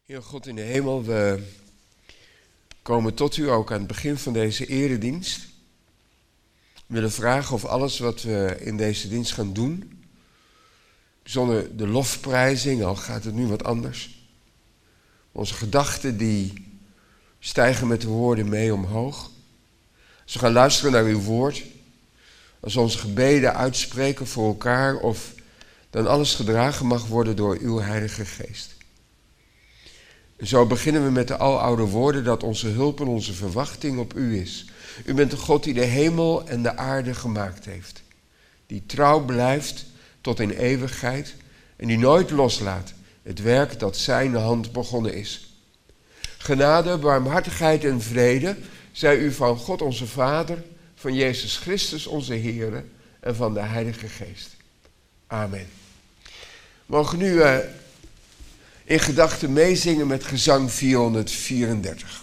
Heer God in de hemel, we komen tot u ook aan het begin van deze eredienst. We willen vragen of alles wat we in deze dienst gaan doen, bijzonder de lofprijzing, al gaat het nu wat anders. Onze gedachten die stijgen met de woorden mee omhoog. Als we gaan luisteren naar uw woord, als we onze gebeden uitspreken voor elkaar, of dan alles gedragen mag worden door uw Heilige Geest. En zo beginnen we met de aloude woorden dat onze hulp en onze verwachting op u is. U bent de God die de hemel en de aarde gemaakt heeft. Die trouw blijft tot in eeuwigheid en die nooit loslaat het werk dat zijn hand begonnen is. Genade, barmhartigheid en vrede zij u van God onze Vader, van Jezus Christus onze Heer en van de Heilige Geest. Amen. We mogen nu in gedachten meezingen met gezang 434.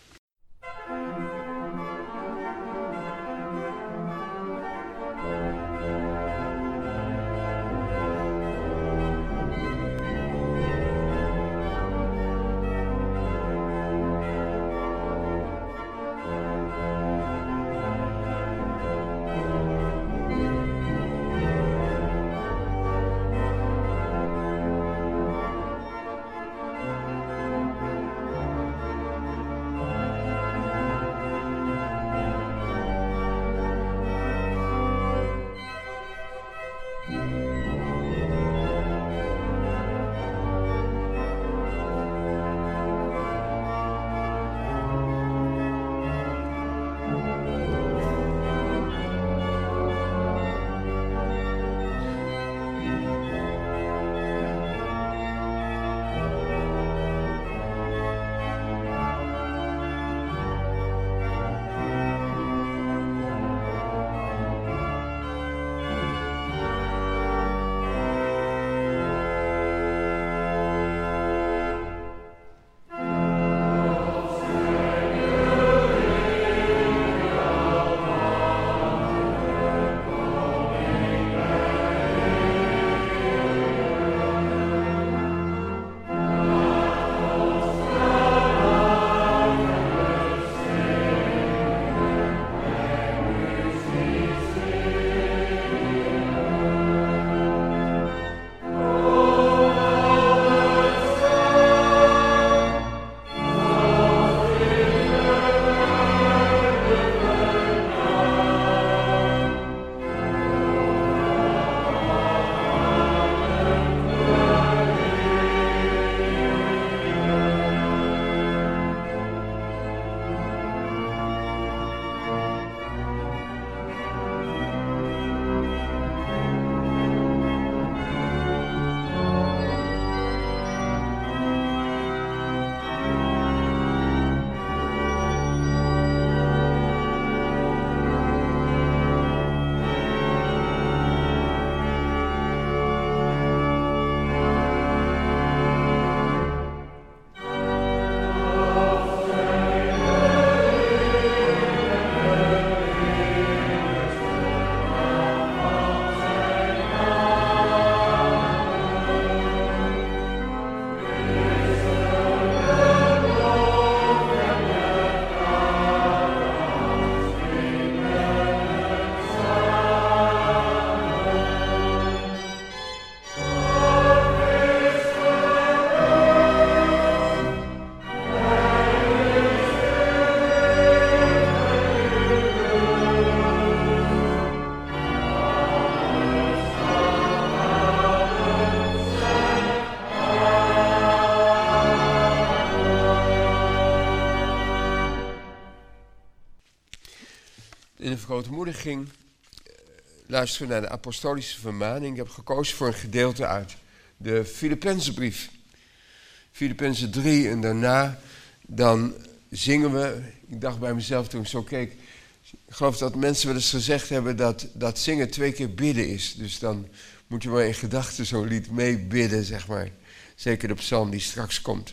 In de verootmoediging luisteren we naar de apostolische vermaning. Ik heb gekozen voor een gedeelte uit de Filippenzenbrief. Filippenzen 3 en daarna dan zingen we. Ik dacht bij mezelf toen ik zo keek. Ik geloof dat mensen wel eens gezegd hebben dat zingen 2 keer bidden is. Dus dan moet je maar in gedachten zo'n lied meebidden, zeg maar. Zeker de psalm die straks komt.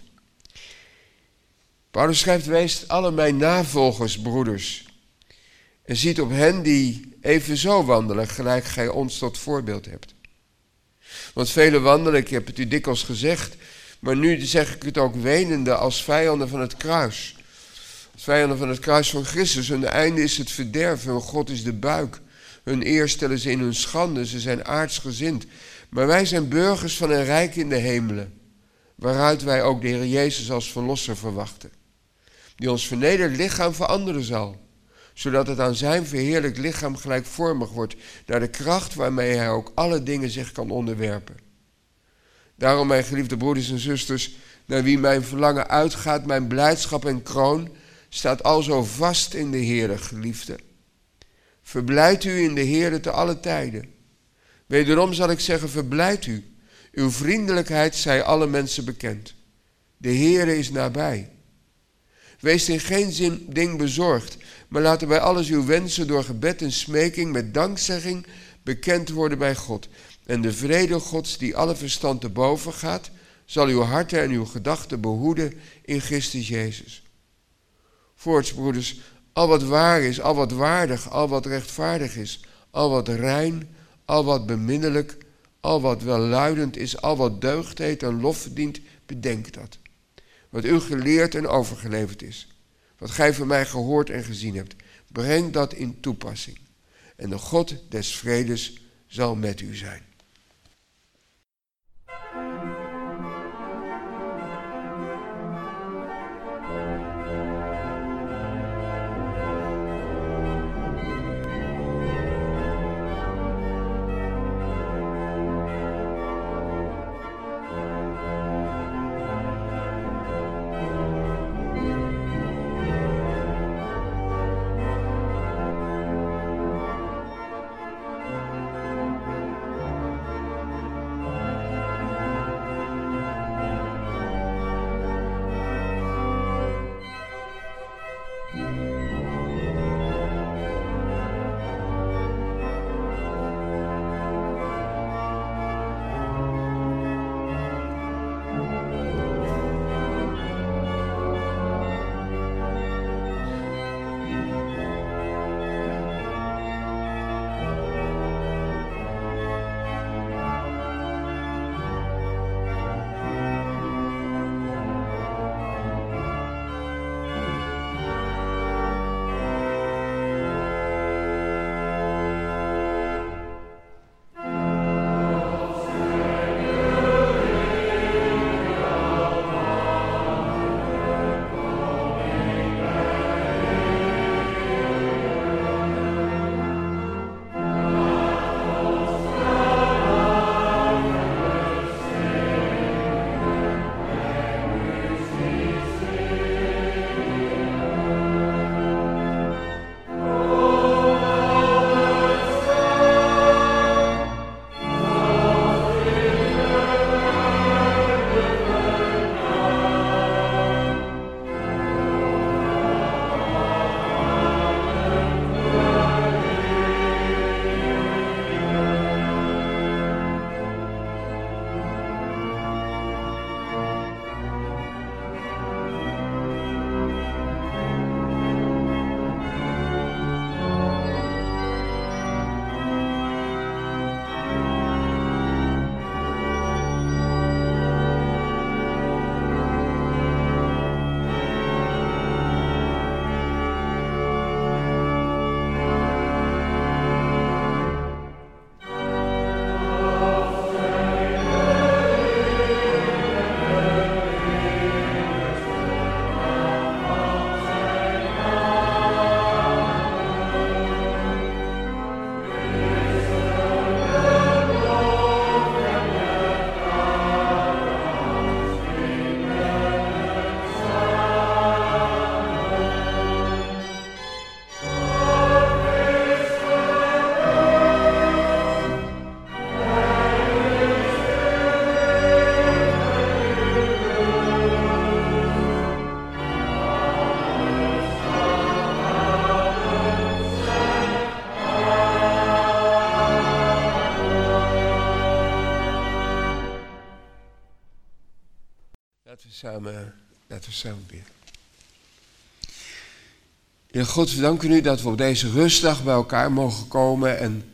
Paulus schrijft, wees alle mijn navolgers, broeders. En ziet op hen die evenzo wandelen, gelijk gij ons tot voorbeeld hebt. Want velen wandelen, ik heb het u dikwijls gezegd, Maar nu zeg ik het ook wenende als vijanden van het kruis. Als vijanden van het kruis van Christus. Hun einde is het verderf, hun God is de buik. Hun eer stellen ze in hun schande, ze zijn aardsgezind. Maar wij zijn burgers van een rijk in de hemelen, waaruit wij ook de Heer Jezus als verlosser verwachten. Die ons vernederd lichaam veranderen zal, zodat het aan zijn verheerlijk lichaam gelijkvormig wordt, naar de kracht waarmee hij ook alle dingen zich kan onderwerpen. Daarom, mijn geliefde broeders en zusters, naar wie mijn verlangen uitgaat, mijn blijdschap en kroon, staat alzo vast in de Heere, geliefde. Verblijd u in de Heere te alle tijden. Wederom zal ik zeggen, verblijd u. Uw vriendelijkheid zij alle mensen bekend. De Heere is nabij. Wees in geen ding bezorgd, maar laten bij alles uw wensen door gebed en smeking met dankzegging bekend worden bij God. En de vrede Gods, die alle verstand te boven gaat, zal uw harten en uw gedachten behoeden in Christus Jezus. Voorts, broeders, al wat waar is, al wat waardig, al wat rechtvaardig is, al wat rein, al wat beminnelijk, al wat welluidend is, al wat deugd heet en lof verdient, bedenk dat. Wat u geleerd en overgeleverd is, wat gij van mij gehoord en gezien hebt, breng dat in toepassing. En de God des vredes zal met u zijn. Laten we samen bidden. Heer God, we danken u dat we op deze rustdag bij elkaar mogen komen en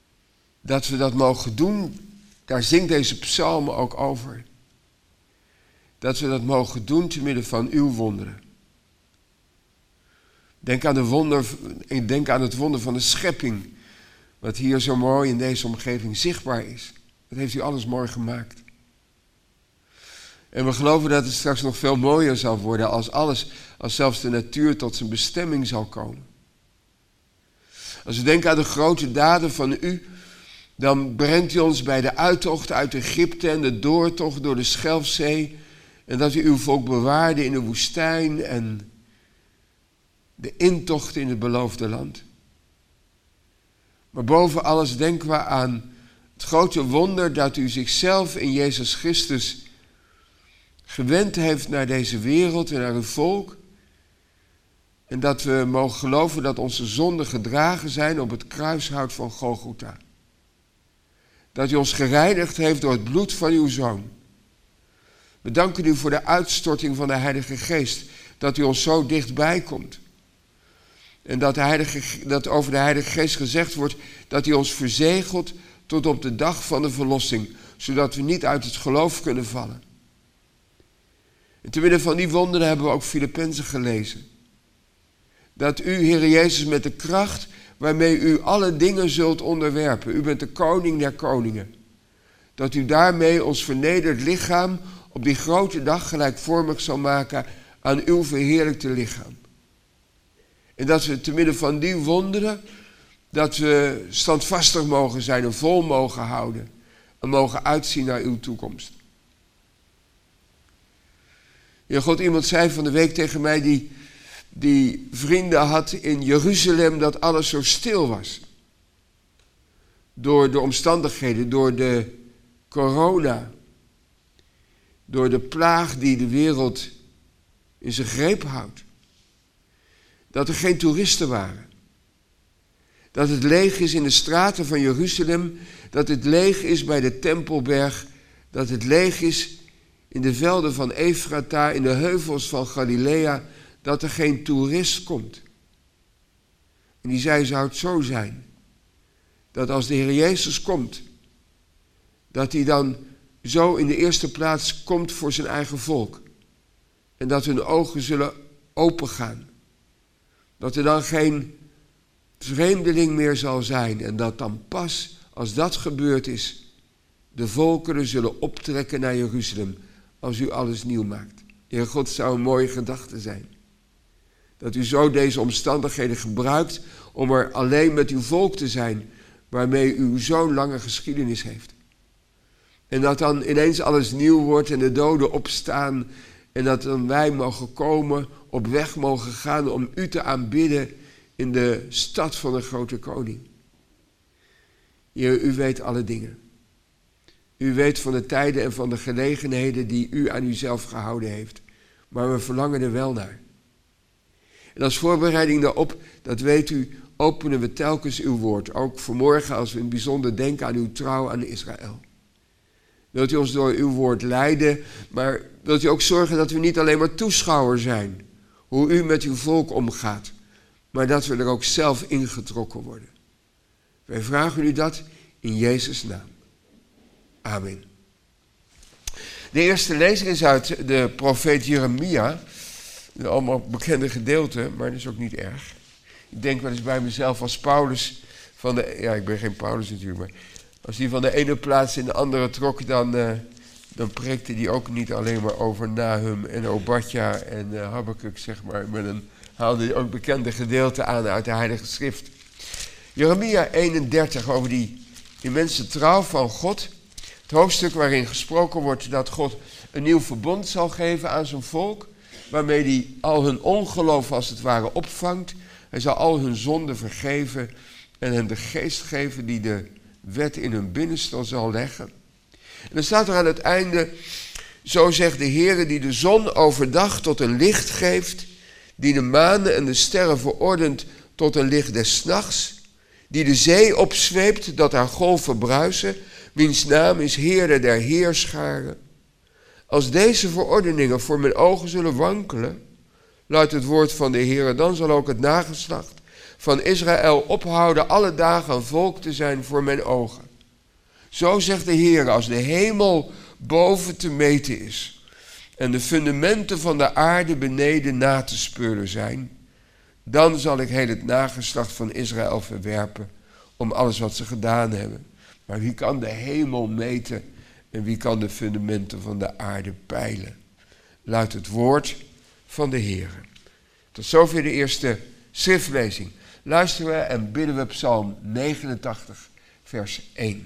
dat we dat mogen doen. Daar zingt deze psalm ook over. dat we dat mogen doen te midden van uw wonderen. Denk aan het wonder van de schepping, wat hier zo mooi in deze omgeving zichtbaar is. Dat heeft u alles mooi gemaakt. En we geloven dat het straks nog veel mooier zal worden als zelfs de natuur tot zijn bestemming zal komen. Als we denken aan de grote daden van u, dan brengt u ons bij de uittocht uit Egypte en de doortocht door de Schelfzee. En dat u uw volk bewaarde in de woestijn en de intocht in het beloofde land. Maar boven alles denken we aan het grote wonder dat u zichzelf in Jezus Christus gewend heeft naar deze wereld en naar uw volk. En dat we mogen geloven dat onze zonden gedragen zijn op het kruishout van Golgotha. Dat u ons gereinigd heeft door het bloed van uw Zoon. We danken u voor de uitstorting van de Heilige Geest. Dat u ons zo dichtbij komt. En dat over de Heilige Geest gezegd wordt dat hij ons verzegelt tot op de dag van de verlossing. Zodat we niet uit het geloof kunnen vallen. En te midden van die wonderen hebben we ook Filippenzen gelezen. Dat u, Heer Jezus, met de kracht waarmee u alle dingen zult onderwerpen. U bent de koning der koningen. Dat u daarmee ons vernederd lichaam op die grote dag gelijkvormig zal maken aan uw verheerlijkte lichaam. En dat we te midden van die wonderen, dat we standvastig mogen zijn en vol mogen houden. En mogen uitzien naar uw toekomst. Heer God, iemand zei van de week tegen mij die vrienden had in Jeruzalem dat alles zo stil was. Door de omstandigheden, door de corona. Door de plaag die de wereld in zijn greep houdt. Dat er geen toeristen waren. Dat het leeg is in de straten van Jeruzalem. Dat het leeg is bij de Tempelberg. Dat het leeg is in de velden van Efrata, in de heuvels van Galilea. Dat er geen toerist komt. En die zei, zou het zo zijn. Dat als de Heer Jezus komt. Dat hij dan zo in de eerste plaats komt voor zijn eigen volk. En dat hun ogen zullen opengaan. Dat er dan geen vreemdeling meer zal zijn. En dat dan pas, als dat gebeurd is, de volkeren zullen optrekken naar Jeruzalem. Als u alles nieuw maakt. Heer God, zou een mooie gedachte zijn. Dat u zo deze omstandigheden gebruikt om er alleen met uw volk te zijn. Waarmee u zo'n lange geschiedenis heeft. En dat dan ineens alles nieuw wordt en de doden opstaan. En dat dan wij mogen komen, op weg mogen gaan om u te aanbidden in de stad van de grote koning. Heer, u weet alle dingen. U weet van de tijden en van de gelegenheden die u aan uzelf gehouden heeft. Maar we verlangen er wel naar. En als voorbereiding daarop, dat weet u, openen we telkens uw woord. Ook vanmorgen als we in het bijzonder denken aan uw trouw aan Israël. Wilt u ons door uw woord leiden, maar wilt u ook zorgen dat we niet alleen maar toeschouwer zijn. Hoe u met uw volk omgaat. Maar dat we er ook zelf ingetrokken worden. Wij vragen u dat in Jezus' naam. Amen. De eerste lezing is uit de profeet Jeremia. Een allemaal bekende gedeelte, maar dat is ook niet erg. Ik denk wel eens bij mezelf als Paulus ik ben geen Paulus natuurlijk, maar als die van de ene plaats in de andere trok, dan preekte die ook niet alleen maar over Nahum en Obadja en Habakuk, zeg maar. Maar dan haalde hij ook bekende gedeelten aan uit de Heilige Schrift. Jeremia 31 over die immense trouw van God. Het hoofdstuk waarin gesproken wordt dat God een nieuw verbond zal geven aan zijn volk. Waarmee hij al hun ongeloof als het ware opvangt. Hij zal al hun zonden vergeven en hen de geest geven die de wet in hun binnenste zal leggen. En dan staat er aan het einde, zo zegt de Heere die de zon overdag tot een licht geeft, die de manen en de sterren verordent tot een licht des nachts, die de zee opzweept dat haar golven bruisen, wiens naam is Heere der Heerscharen. Als deze verordeningen voor mijn ogen zullen wankelen, luidt het woord van de Heere, dan zal ook het nageslacht van Israël ophouden alle dagen een volk te zijn voor mijn ogen. Zo zegt de Heere, als de hemel boven te meten is en de fundamenten van de aarde beneden na te speuren zijn, dan zal ik heel het nageslacht van Israël verwerpen om alles wat ze gedaan hebben. Maar wie kan de hemel meten en wie kan de fundamenten van de aarde peilen? Luidt het woord van de Heer. Tot zover de eerste schriftlezing. Luisteren we en bidden we Psalm 89, vers 1.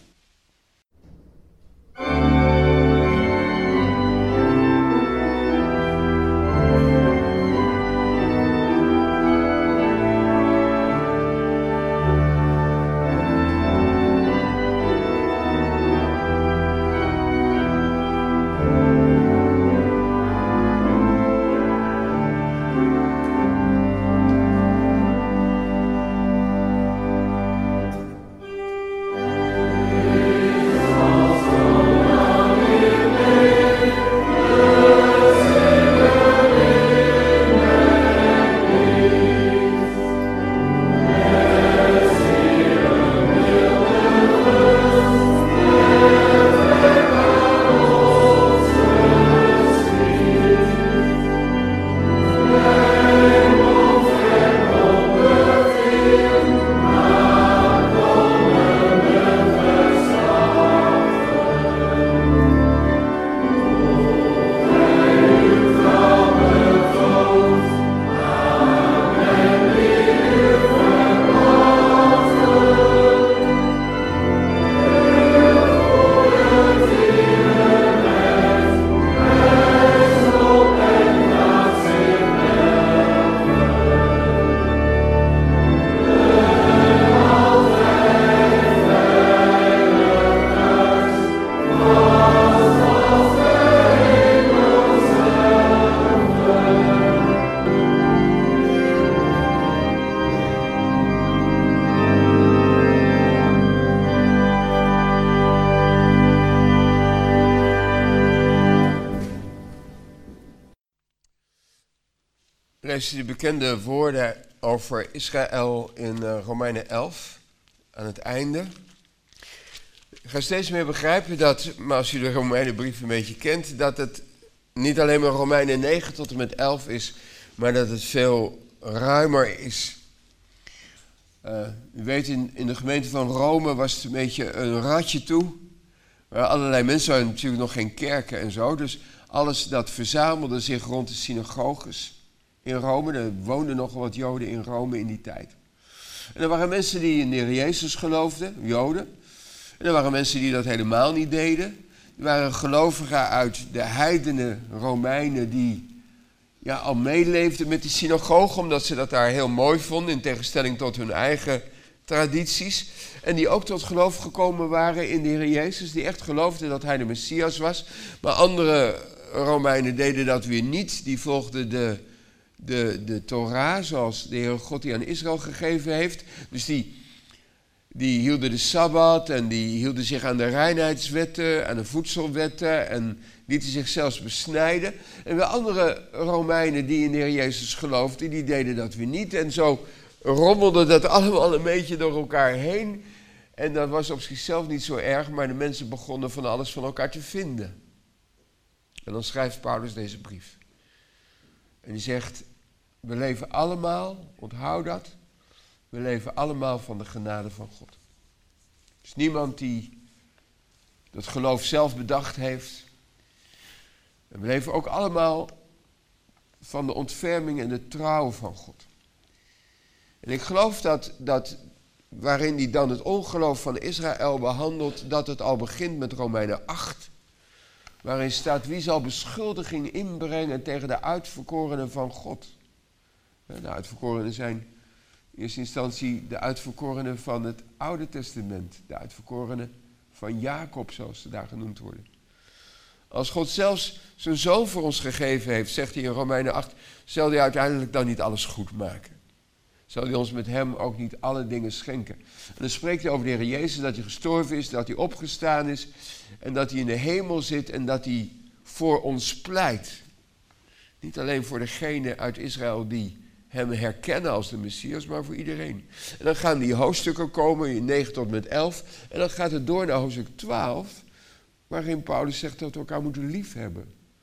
Lees je de bekende woorden over Israël in Romeinen 11 aan het einde. Ik ga steeds meer begrijpen dat, maar als je de Romeinenbrief een beetje kent, dat het niet alleen maar Romeinen 9 tot en met 11 is, maar dat het veel ruimer is. U weet, in de gemeente van Rome was het een beetje een ratje toe. Waar allerlei mensen hadden natuurlijk nog geen kerken en zo, dus alles dat verzamelde zich rond de synagoges in Rome. Er woonden nogal wat Joden in Rome in die tijd. En er waren mensen die in de Heer Jezus geloofden, Joden. En er waren mensen die dat helemaal niet deden. Er waren gelovigen uit de heidene Romeinen die al meeleefden met die synagoge, omdat ze dat daar heel mooi vonden, in tegenstelling tot hun eigen tradities. En die ook tot geloof gekomen waren in de Heer Jezus, die echt geloofden dat hij de Messias was. Maar andere Romeinen deden dat weer niet. Die volgden de Torah, zoals de Heer God die aan Israël gegeven heeft. Dus die hielden de Sabbat en die hielden zich aan de reinheidswetten, aan de voedselwetten en lieten zich zelfs besnijden. En weer andere Romeinen die in de Heer Jezus geloofden, die deden dat weer niet. En zo rommelde dat allemaal een beetje door elkaar heen. En dat was op zichzelf niet zo erg, maar de mensen begonnen van alles van elkaar te vinden. En dan schrijft Paulus deze brief. En die zegt, we leven allemaal, onthoud dat, we leven allemaal van de genade van God. Er is niemand die dat geloof zelf bedacht heeft. En we leven ook allemaal van de ontferming en de trouw van God. En ik geloof dat waarin hij dan het ongeloof van Israël behandelt, dat het al begint met Romeinen 8. Waarin staat, wie zal beschuldiging inbrengen tegen de uitverkorenen van God? De uitverkorenen zijn in eerste instantie de uitverkorenen van het Oude Testament. De uitverkorenen van Jacob, zoals ze daar genoemd worden. Als God zelfs zijn zoon voor ons gegeven heeft, zegt hij in Romeinen 8, zal hij uiteindelijk dan niet alles goed maken. Zal hij ons met hem ook niet alle dingen schenken. En dan spreekt hij over de Heer Jezus, dat hij gestorven is, dat hij opgestaan is en dat hij in de hemel zit en dat hij voor ons pleit. Niet alleen voor degenen uit Israël die hem herkennen als de Messias, maar voor iedereen. En dan gaan die hoofdstukken komen, in 9 tot met 11. En dan gaat het door naar hoofdstuk 12, waarin Paulus zegt dat we elkaar moeten liefhebben.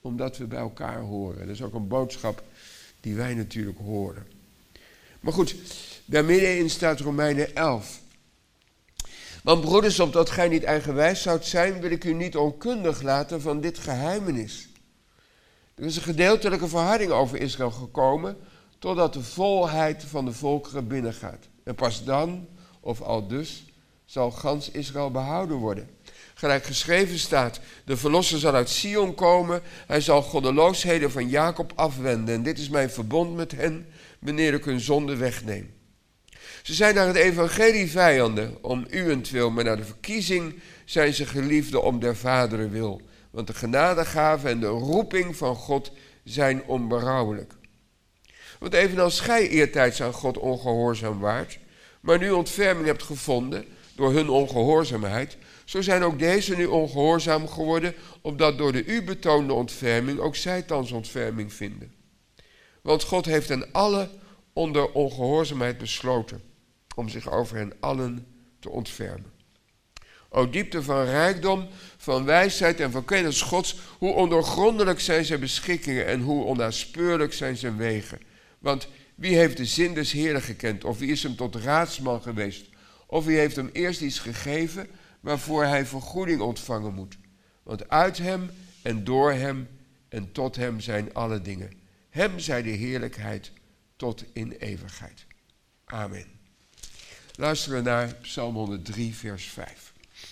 omdat we bij elkaar horen. Dat is ook een boodschap die wij natuurlijk horen. Maar goed, daar middenin staat Romeinen 11. Want broeders, opdat gij niet eigenwijs zoudt zijn, wil ik u niet onkundig laten van dit geheimenis. Er is een gedeeltelijke verharding over Israël gekomen, totdat de volheid van de volkeren binnengaat. En pas dan, of al dus, zal gans Israël behouden worden. Gelijk geschreven staat, de verlosser zal uit Sion komen, hij zal goddeloosheden van Jacob afwenden. En dit is mijn verbond met hen, wanneer ik hun zonde wegneem. Ze zijn naar het evangelie vijanden, om uwentwil, maar naar de verkiezing zijn ze geliefden om der vaderen wil. Want de genadegave en de roeping van God zijn onberouwelijk. Want evenals gij eertijds aan God ongehoorzaam waart, maar nu ontferming hebt gevonden door hun ongehoorzaamheid, zo zijn ook deze nu ongehoorzaam geworden, opdat door de u betoonde ontferming ook zij thans ontferming vinden. Want God heeft hen allen onder ongehoorzaamheid besloten, om zich over hen allen te ontfermen. O diepte van rijkdom, van wijsheid en van kennis Gods, hoe ondoorgrondelijk zijn zijn beschikkingen en hoe onnaspeurlijk zijn zijn wegen. Want wie heeft de zin des Heeren gekend, of wie is hem tot raadsman geweest, of wie heeft hem eerst iets gegeven waarvoor hij vergoeding ontvangen moet. Want uit hem en door hem en tot hem zijn alle dingen. Hem zij de heerlijkheid tot in eeuwigheid. Amen. Luisteren we naar Psalm 103, vers 5.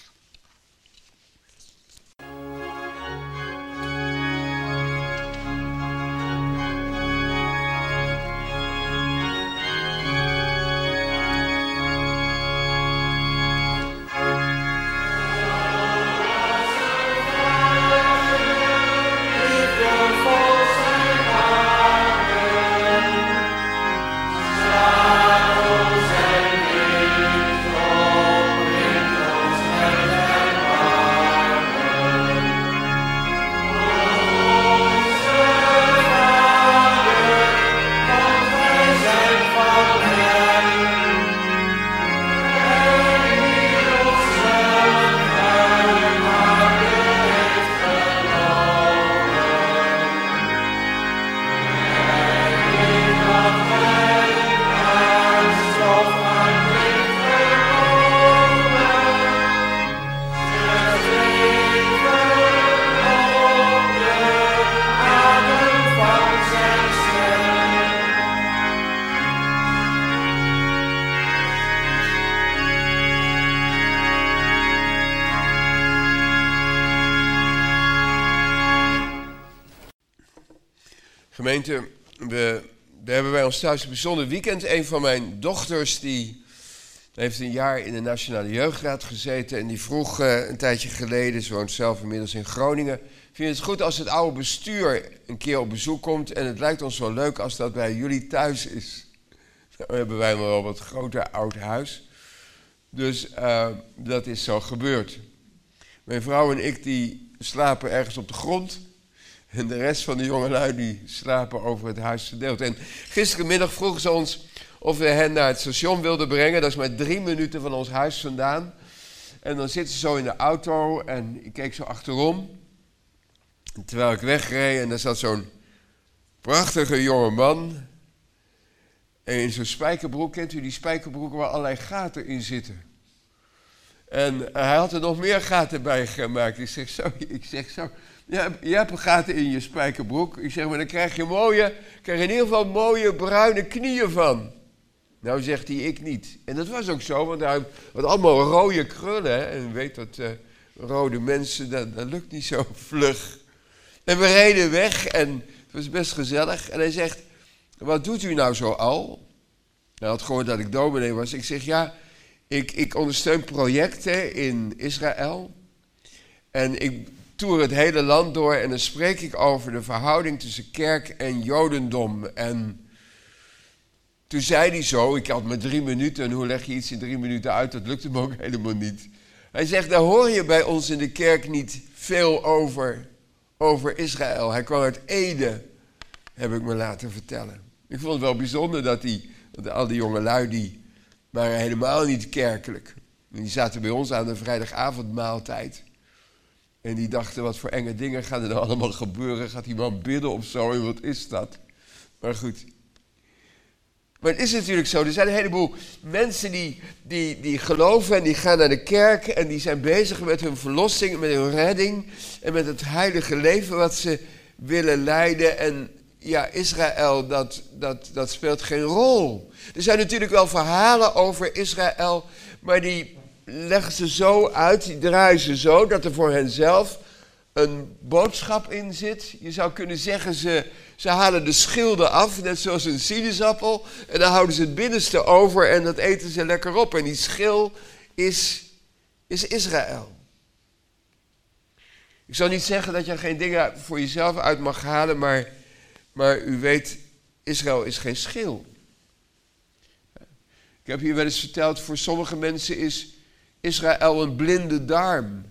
Gemeente, we hebben bij ons thuis een bijzonder weekend. Een van mijn dochters die heeft een jaar in de Nationale Jeugdraad gezeten. En die vroeg een tijdje geleden, ze woont zelf inmiddels in Groningen, vind je het goed als het oude bestuur een keer op bezoek komt? En het lijkt ons wel leuk als dat bij jullie thuis is. Nou hebben wij nog wel wat groter oud huis. Dus dat is zo gebeurd. Mijn vrouw en ik die slapen ergens op de grond. En de rest van de jongelui die slapen over het huis verdeeld. En gisterenmiddag vroegen ze ons of we hen naar het station wilden brengen. Dat is maar 3 minuten van ons huis vandaan. En dan zitten ze zo in de auto en ik keek zo achterom. Terwijl ik wegreed en daar zat zo'n prachtige jonge man. En in zo'n spijkerbroek, kent u die spijkerbroeken waar allerlei gaten in zitten? En hij had er nog meer gaten bij gemaakt. Ik zeg zo, ja, je hebt gaten in je spijkerbroek. Ik zeg, maar dan krijg je in ieder geval mooie bruine knieën van. Nou zegt hij, ik niet. En dat was ook zo, want hij had allemaal rode krullen. Hè? En u weet dat rode mensen, dat lukt niet zo vlug. En we reden weg en het was best gezellig. En hij zegt, wat doet u nou zo al? Hij had gehoord dat ik dominee was. Ik zeg, ja, ik ondersteun projecten in Israël. En ik toer het hele land door en dan spreek ik over de verhouding tussen kerk en jodendom. En toen zei hij zo, ik had maar 3 minuten en hoe leg je iets in 3 minuten uit? Dat lukte me ook helemaal niet. Hij zegt, daar hoor je bij ons in de kerk niet veel over Israël. Hij kwam uit Ede, heb ik me laten vertellen. Ik vond het wel bijzonder dat al die jongelui die waren helemaal niet kerkelijk. Die zaten bij ons aan de vrijdagavondmaaltijd. En die dachten, wat voor enge dingen gaan er nou allemaal gebeuren? Gaat iemand bidden of zo? En wat is dat? Maar goed. Maar het is natuurlijk zo. Er zijn een heleboel mensen die geloven en die gaan naar de kerk. En die zijn bezig met hun verlossing, met hun redding. En met het heilige leven wat ze willen leiden. En ja, Israël, dat speelt geen rol. Er zijn natuurlijk wel verhalen over Israël. Maar die leggen ze zo uit, die draaien ze zo, dat er voor henzelf een boodschap in zit. Je zou kunnen zeggen, ze halen de schilden af, net zoals een sinaasappel. En dan houden ze het binnenste over en dat eten ze lekker op. En die schil is Israël. Ik zal niet zeggen dat je geen dingen voor jezelf uit mag halen, maar u weet, Israël is geen schil. Ik heb hier wel eens verteld, voor sommige mensen is Israël een blinde darm.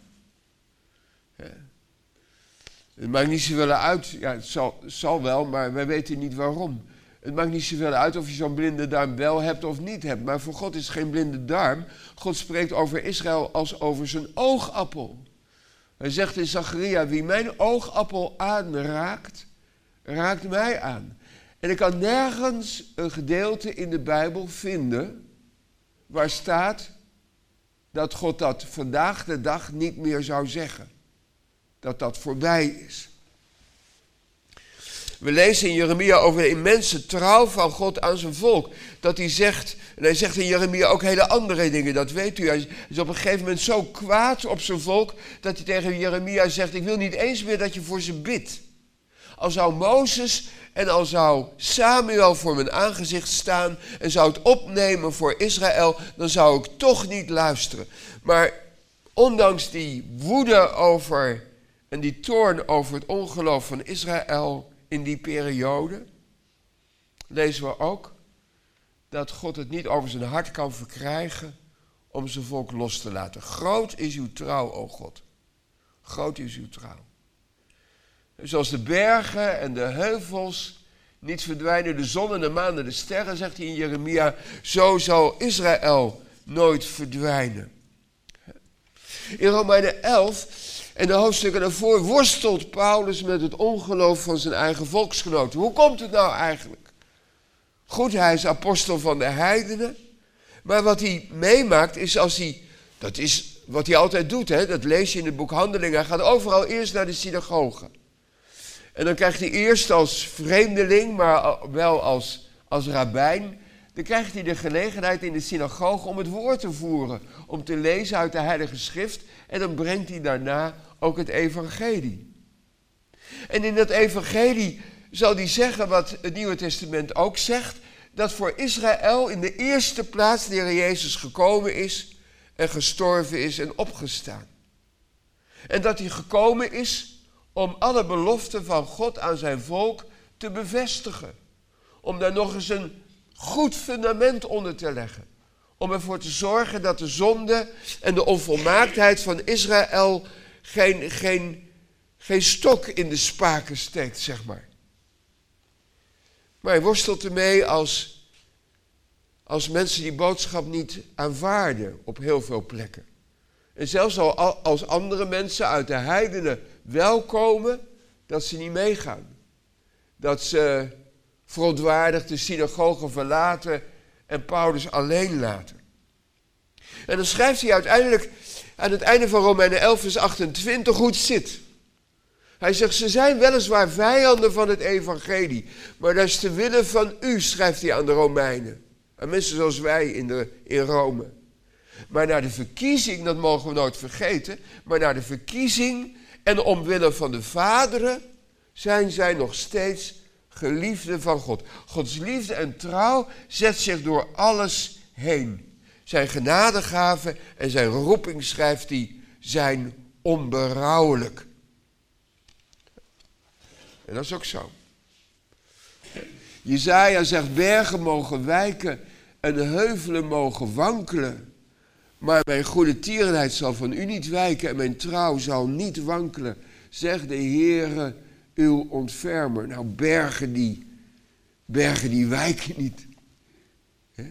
Het maakt niet zoveel uit, ja, het zal wel, maar wij weten niet waarom. Het maakt niet zoveel uit of je zo'n blinde darm wel hebt of niet hebt. Maar voor God is het geen blinde darm. God spreekt over Israël als over zijn oogappel. Hij zegt in Zacharia, wie mijn oogappel aanraakt, raakt mij aan. En ik kan nergens een gedeelte in de Bijbel vinden waar staat dat God dat vandaag de dag niet meer zou zeggen. Dat dat voorbij is. We lezen in Jeremia over de immense trouw van God aan zijn volk. Dat hij zegt, en hij zegt in Jeremia ook hele andere dingen, dat weet u. Hij is op een gegeven moment zo kwaad op zijn volk, dat hij tegen Jeremia zegt, ik wil niet eens meer dat je voor ze bidt. Al zou Mozes en al zou Samuel voor mijn aangezicht staan en zou het opnemen voor Israël, dan zou ik toch niet luisteren. Maar ondanks die woede over en die toorn over het ongeloof van Israël in die periode, lezen we ook dat God het niet over zijn hart kan verkrijgen om zijn volk los te laten. Groot is uw trouw, o God. Groot is uw trouw. Zoals de bergen en de heuvels niet verdwijnen, de zon en de maan en de sterren, zegt hij in Jeremia, zo zal Israël nooit verdwijnen. In Romeinen 11 en de hoofdstukken daarvoor worstelt Paulus met het ongeloof van zijn eigen volksgenoten. Hoe komt het nou eigenlijk? Goed, hij is apostel van de heidenen, maar wat hij meemaakt is dat is wat hij altijd doet, hè? Dat lees je in het boek Handelingen. Hij gaat overal eerst naar de synagoge. En dan krijgt hij eerst als vreemdeling, maar wel als rabbijn, dan krijgt hij de gelegenheid in de synagoge om het woord te voeren, om te lezen uit de Heilige Schrift. En dan brengt hij daarna ook het evangelie. En in dat evangelie zal hij zeggen wat het Nieuwe Testament ook zegt, dat voor Israël in de eerste plaats de Heer Jezus gekomen is en gestorven is en opgestaan. En dat hij gekomen is om alle beloften van God aan zijn volk te bevestigen. Om daar nog eens een goed fundament onder te leggen. Om ervoor te zorgen dat de zonde en de onvolmaaktheid van Israël geen stok in de spaken steekt, zeg maar. Maar hij worstelt ermee als mensen die boodschap niet aanvaarden op heel veel plekken. En zelfs als andere mensen uit de heidenen wel komen, dat ze niet meegaan. Dat ze verontwaardigd de synagoge verlaten en Paulus alleen laten. En dan schrijft hij uiteindelijk aan het einde van Romeinen 11 vers 28 hoe het zit. Hij zegt, ze zijn weliswaar vijanden van het evangelie, maar dat is te wille van u, schrijft hij aan de Romeinen. Aan mensen zoals wij in Rome. Maar naar de verkiezing, dat mogen we nooit vergeten, maar naar de verkiezing en omwille van de vaderen zijn zij nog steeds geliefden van God. Gods liefde en trouw zet zich door alles heen. Zijn genadegaven en zijn roeping, schrijft hij, zijn onberouwelijk. En dat is ook zo. Jesaja zegt, bergen mogen wijken en heuvelen mogen wankelen. Maar mijn goede tierenheid zal van u niet wijken en mijn trouw zal niet wankelen, zegt de Heere, uw ontfermer. Nou, bergen die wijken niet. He?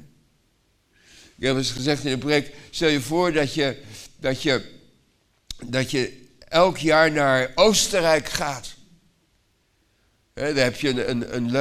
Ik heb eens gezegd in een preek, stel je voor dat je elk jaar naar Oostenrijk gaat. Daar heb je een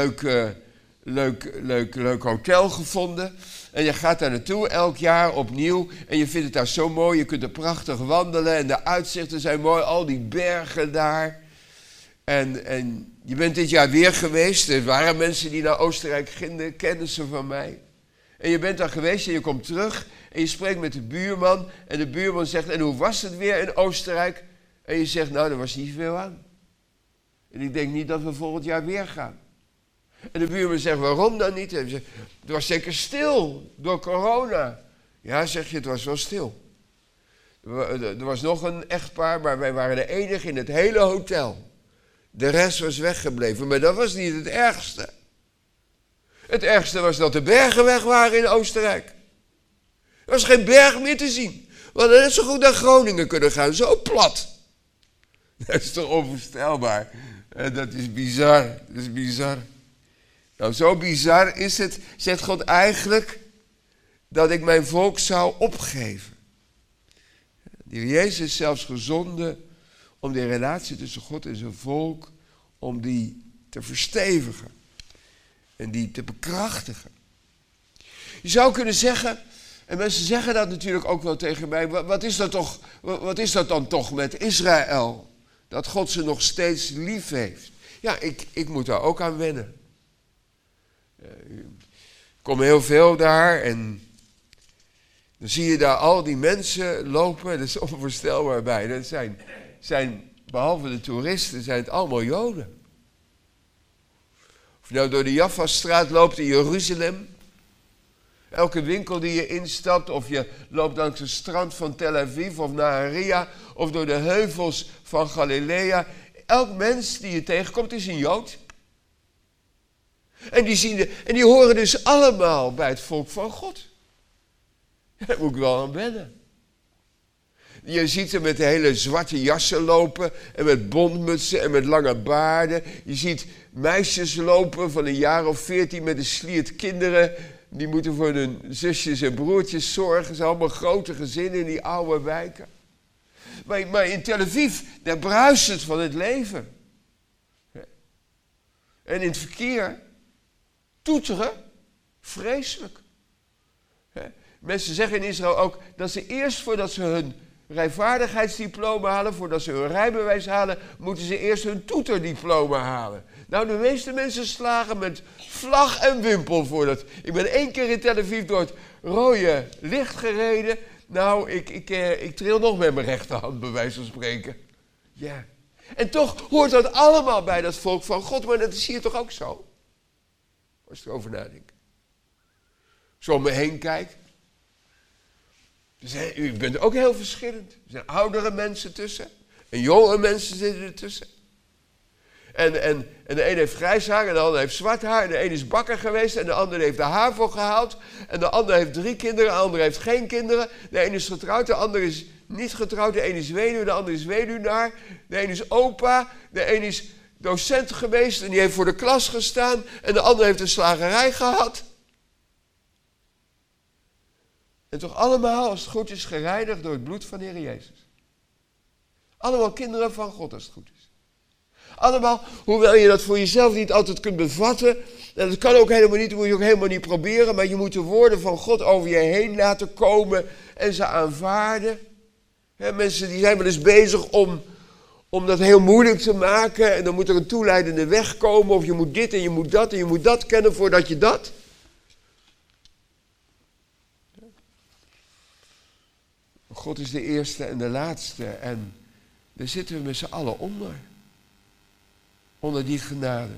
leuk hotel gevonden. En je gaat daar naartoe elk jaar opnieuw. En je vindt het daar zo mooi. Je kunt er prachtig wandelen. En de uitzichten zijn mooi. Al die bergen daar. En je bent dit jaar weer geweest. Er waren mensen die naar Oostenrijk gingen. Kennissen van mij. En je bent daar geweest en je komt terug. En je spreekt met de buurman. En de buurman zegt, en hoe was het weer in Oostenrijk? En je zegt, nou, er was niet veel aan. En ik denk niet dat we volgend jaar weer gaan. En de buurman zegt, waarom dan niet? En hij zegt, het was zeker stil door corona. Ja, zeg je, het was wel stil. Er was nog een echtpaar, maar wij waren de enige in het hele hotel. De rest was weggebleven, maar dat was niet het ergste. Het ergste was dat de bergen weg waren in Oostenrijk. Er was geen berg meer te zien. We hadden net zo goed naar Groningen kunnen gaan, zo plat. Dat is toch onvoorstelbaar. Dat is bizar, dat is bizar. Nou, zo bizar is het, zegt God eigenlijk, dat ik mijn volk zou opgeven. De Heer Jezus is zelfs gezonden om die relatie tussen God en zijn volk, om die te verstevigen en die te bekrachtigen. Je zou kunnen zeggen, en mensen zeggen dat natuurlijk ook wel tegen mij, wat is dat dan toch met Israël? Dat God ze nog steeds lief heeft. Ja, ik moet daar ook aan wennen. Ik kom heel veel daar en dan zie je daar al die mensen lopen. Dat is onvoorstelbaar bij. Dat zijn behalve de toeristen, zijn het allemaal Joden. Of je nou door de Jaffa-straat loopt in Jeruzalem. Elke winkel die je instapt, of je loopt langs het strand van Tel Aviv of Naharia, of door de heuvels van Galilea. Elk mens die je tegenkomt is een Jood. En die horen dus allemaal bij het volk van God. Daar moet ik wel aan wennen. Je ziet ze met hele zwarte jassen lopen en met bontmutsen en met lange baarden. Je ziet meisjes lopen van een jaar of 14 met een sliert kinderen. Die moeten voor hun zusjes en broertjes zorgen. Ze zijn allemaal grote gezinnen in die oude wijken. Maar in Tel Aviv, daar bruist het van het leven. En in het verkeer, toeteren, vreselijk. Mensen zeggen in Israël ook dat ze eerst voordat ze hun rijvaardigheidsdiploma halen, voordat ze hun rijbewijs halen, moeten ze eerst hun toeterdiploma halen. Nou, de meeste mensen slagen met vlag en wimpel voor dat. Ik ben 1 keer in Tel Aviv door het rode licht gereden. Nou, ik tril nog met mijn rechterhand, bij wijze van spreken. Ja. En toch hoort dat allemaal bij dat volk van God, maar dat is hier toch ook zo? Als ik erover nadenk. Zo om me heen kijk. Dus, u bent ook heel verschillend. Er zijn oudere mensen tussen. En jonge mensen zitten ertussen. En de een heeft grijs haar en de ander heeft zwart haar. En de een is bakker geweest en de ander heeft de HAVO gehaald. En de ander heeft 3 kinderen, de ander heeft geen kinderen. De een is getrouwd, de ander is niet getrouwd. De een is weduwe, de ander is weduwnaar. De een is opa, de een is docent geweest en die heeft voor de klas gestaan. En de ander heeft een slagerij gehad. En toch allemaal, als het goed is, gereinigd door het bloed van de Heer Jezus. Allemaal kinderen van God, als het goed is. Allemaal, hoewel je dat voor jezelf niet altijd kunt bevatten. En dat kan ook helemaal niet, dat moet je ook helemaal niet proberen. Maar je moet de woorden van God over je heen laten komen en ze aanvaarden. Mensen die zijn wel eens bezig om dat heel moeilijk te maken. En dan moet er een toeleidende weg komen. Of je moet dit en je moet dat en je moet dat kennen voordat je dat. God is de eerste en de laatste. En daar zitten we met z'n allen onder. Onder die genade.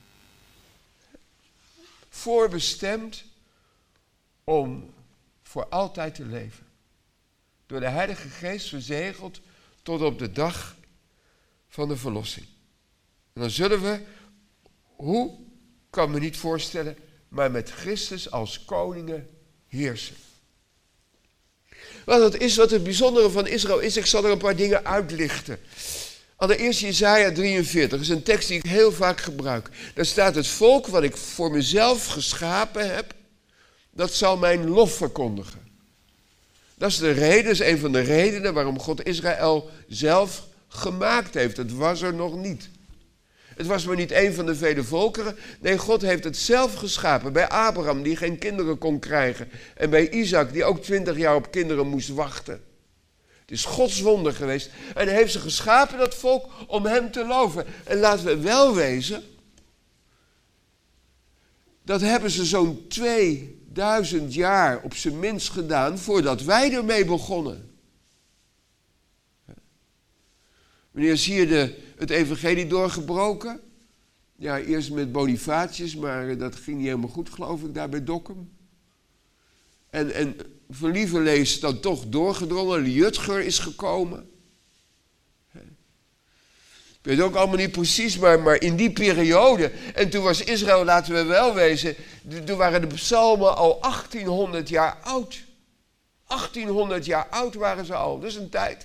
Voorbestemd om voor altijd te leven. Door de Heilige Geest verzegeld tot op de dag van de verlossing. En dan zullen we, hoe kan me niet voorstellen, maar met Christus als koningen heersen. Wat het bijzondere van Israël is, ik zal er een paar dingen uitlichten. Allereerst Jesaja 43, dat is een tekst die ik heel vaak gebruik. Daar staat: het volk wat ik voor mezelf geschapen heb, dat zal mijn lof verkondigen. Dat is een van de redenen waarom God Israël zelf gemaakt heeft. Het was er nog niet. Het was maar niet een van de vele volkeren. Nee, God heeft het zelf geschapen. Bij Abraham, die geen kinderen kon krijgen. En bij Isaac, die ook 20 jaar op kinderen moest wachten. Het is Gods wonder geweest. En hij heeft ze geschapen, dat volk, om hem te loven. En laten we wel wezen, dat hebben ze zo'n 2000 jaar op zijn minst gedaan voordat wij ermee begonnen. Wanneer zie je het evangelie doorgebroken? Ja, eerst met Bonifatius, maar dat ging niet helemaal goed, geloof ik, daar bij Dokkum. En Van Lieverlee is dan toch doorgedrongen, Liudger is gekomen. Ik weet ook allemaal niet precies, maar in die periode, en toen was Israël, laten we wel wezen, toen waren de psalmen al 1800 jaar oud. 1800 jaar oud waren ze al, dat is een tijd.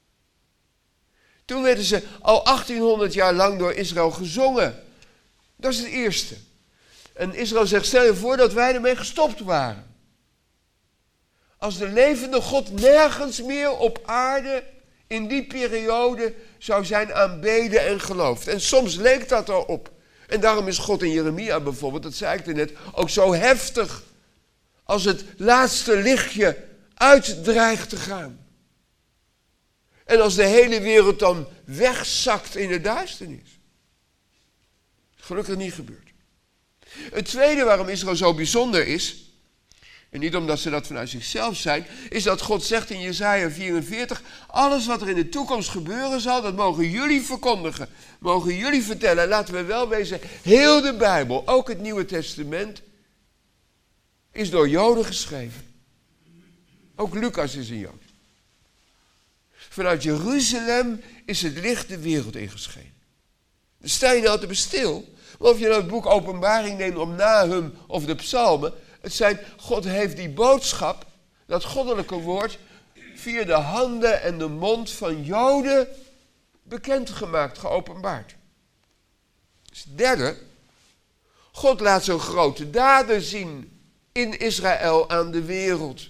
Toen werden ze al 1800 jaar lang door Israël gezongen. Dat is het eerste. En Israël zegt, stel je voor dat wij ermee gestopt waren. Als de levende God nergens meer op aarde in die periode zou zijn aanbeden en geloofd. En soms leek dat erop. En daarom is God in Jeremia bijvoorbeeld, dat zei ik er net, ook zo heftig. Als het laatste lichtje uit dreigt te gaan. En als de hele wereld dan wegzakt in de duisternis. Gelukkig niet gebeurd. Het tweede waarom Israël zo bijzonder is, en niet omdat ze dat vanuit zichzelf zijn, is dat God zegt in Jesaja 44, alles wat er in de toekomst gebeuren zal, dat mogen jullie verkondigen. Mogen jullie vertellen. En laten we wel wezen, heel de Bijbel, ook het Nieuwe Testament, is door Joden geschreven. Ook Lucas is een Jood. Vanuit Jeruzalem is het licht de wereld ingeschenen. Dan sta je nou altijd stil. Maar of je nou het boek Openbaring neemt om Nahum of de Psalmen, het zijn, God heeft die boodschap, dat goddelijke woord, via de handen en de mond van Joden bekendgemaakt, geopenbaard. Dus het derde, God laat zijn grote daden zien in Israël aan de wereld.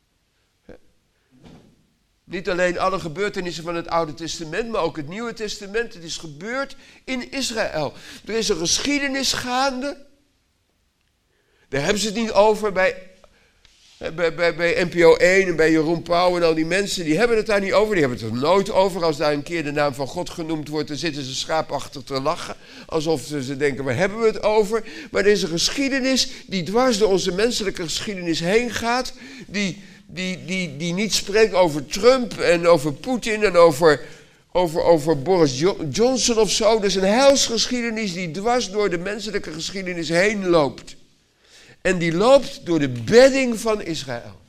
Niet alleen alle gebeurtenissen van het Oude Testament, maar ook het Nieuwe Testament. Het is gebeurd in Israël. Er is een geschiedenis gaande. Daar hebben ze het niet over bij NPO 1 en bij Jeroen Pauw en al die mensen. Die hebben het daar niet over. Die hebben het er nooit over. Als daar een keer de naam van God genoemd wordt, dan zitten ze schaapachtig te lachen. Alsof ze denken, waar hebben we het over? Maar er is een geschiedenis die dwars door onze menselijke geschiedenis heen gaat. Die niet spreekt over Trump en over Poetin en over Boris Johnson of zo. Dat is een heilsgeschiedenis die dwars door de menselijke geschiedenis heen loopt. En die loopt door de bedding van Israël.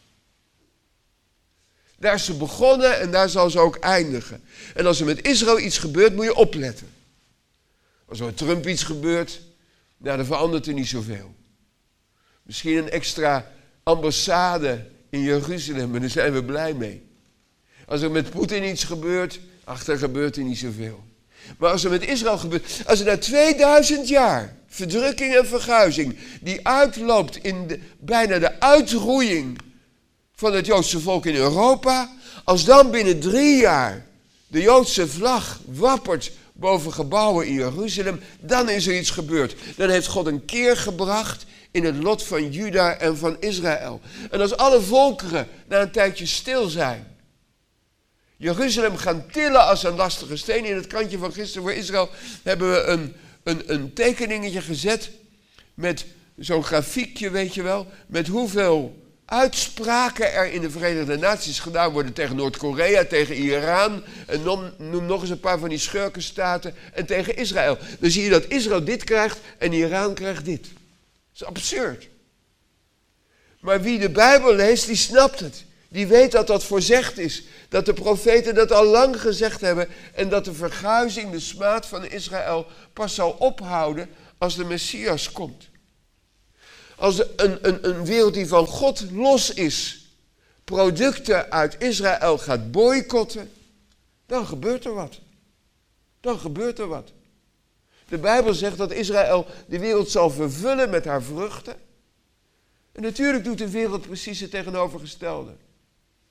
Daar is ze begonnen en daar zal ze ook eindigen. En als er met Israël iets gebeurt, moet je opletten. Als er met Trump iets gebeurt, nou, dan verandert er niet zoveel. Misschien een extra ambassade in Jeruzalem, en daar zijn we blij mee. Als er met Poetin iets gebeurt, dan gebeurt er niet zoveel. Maar als er met Israël gebeurt, als er na 2000 jaar verdrukking en verguizing, die uitloopt in bijna de uitroeiing van het Joodse volk in Europa, als dan binnen 3 jaar de Joodse vlag wappert boven gebouwen in Jeruzalem, dan is er iets gebeurd. Dan heeft God een keer gebracht in het lot van Juda en van Israël. En als alle volkeren na een tijdje stil zijn, Jeruzalem gaan tillen als een lastige steen. In het krantje van gisteren voor Israël hebben we een tekeningetje gezet met zo'n grafiekje, weet je wel, met hoeveel uitspraken er in de Verenigde Naties gedaan worden tegen Noord-Korea, tegen Iran, en noem nog eens een paar van die schurkenstaten, en tegen Israël. Dan zie je dat Israël dit krijgt en Iran krijgt dit. Dat is absurd. Maar wie de Bijbel leest, die snapt het. Die weet dat dat voorzegd is. Dat de profeten dat al lang gezegd hebben. En dat de verguizing, de smaad van Israël pas zal ophouden als de Messias komt. Als een wereld die van God los is, producten uit Israël gaat boycotten, dan gebeurt er wat. Dan gebeurt er wat. De Bijbel zegt dat Israël de wereld zal vervullen met haar vruchten. En natuurlijk doet de wereld precies het tegenovergestelde.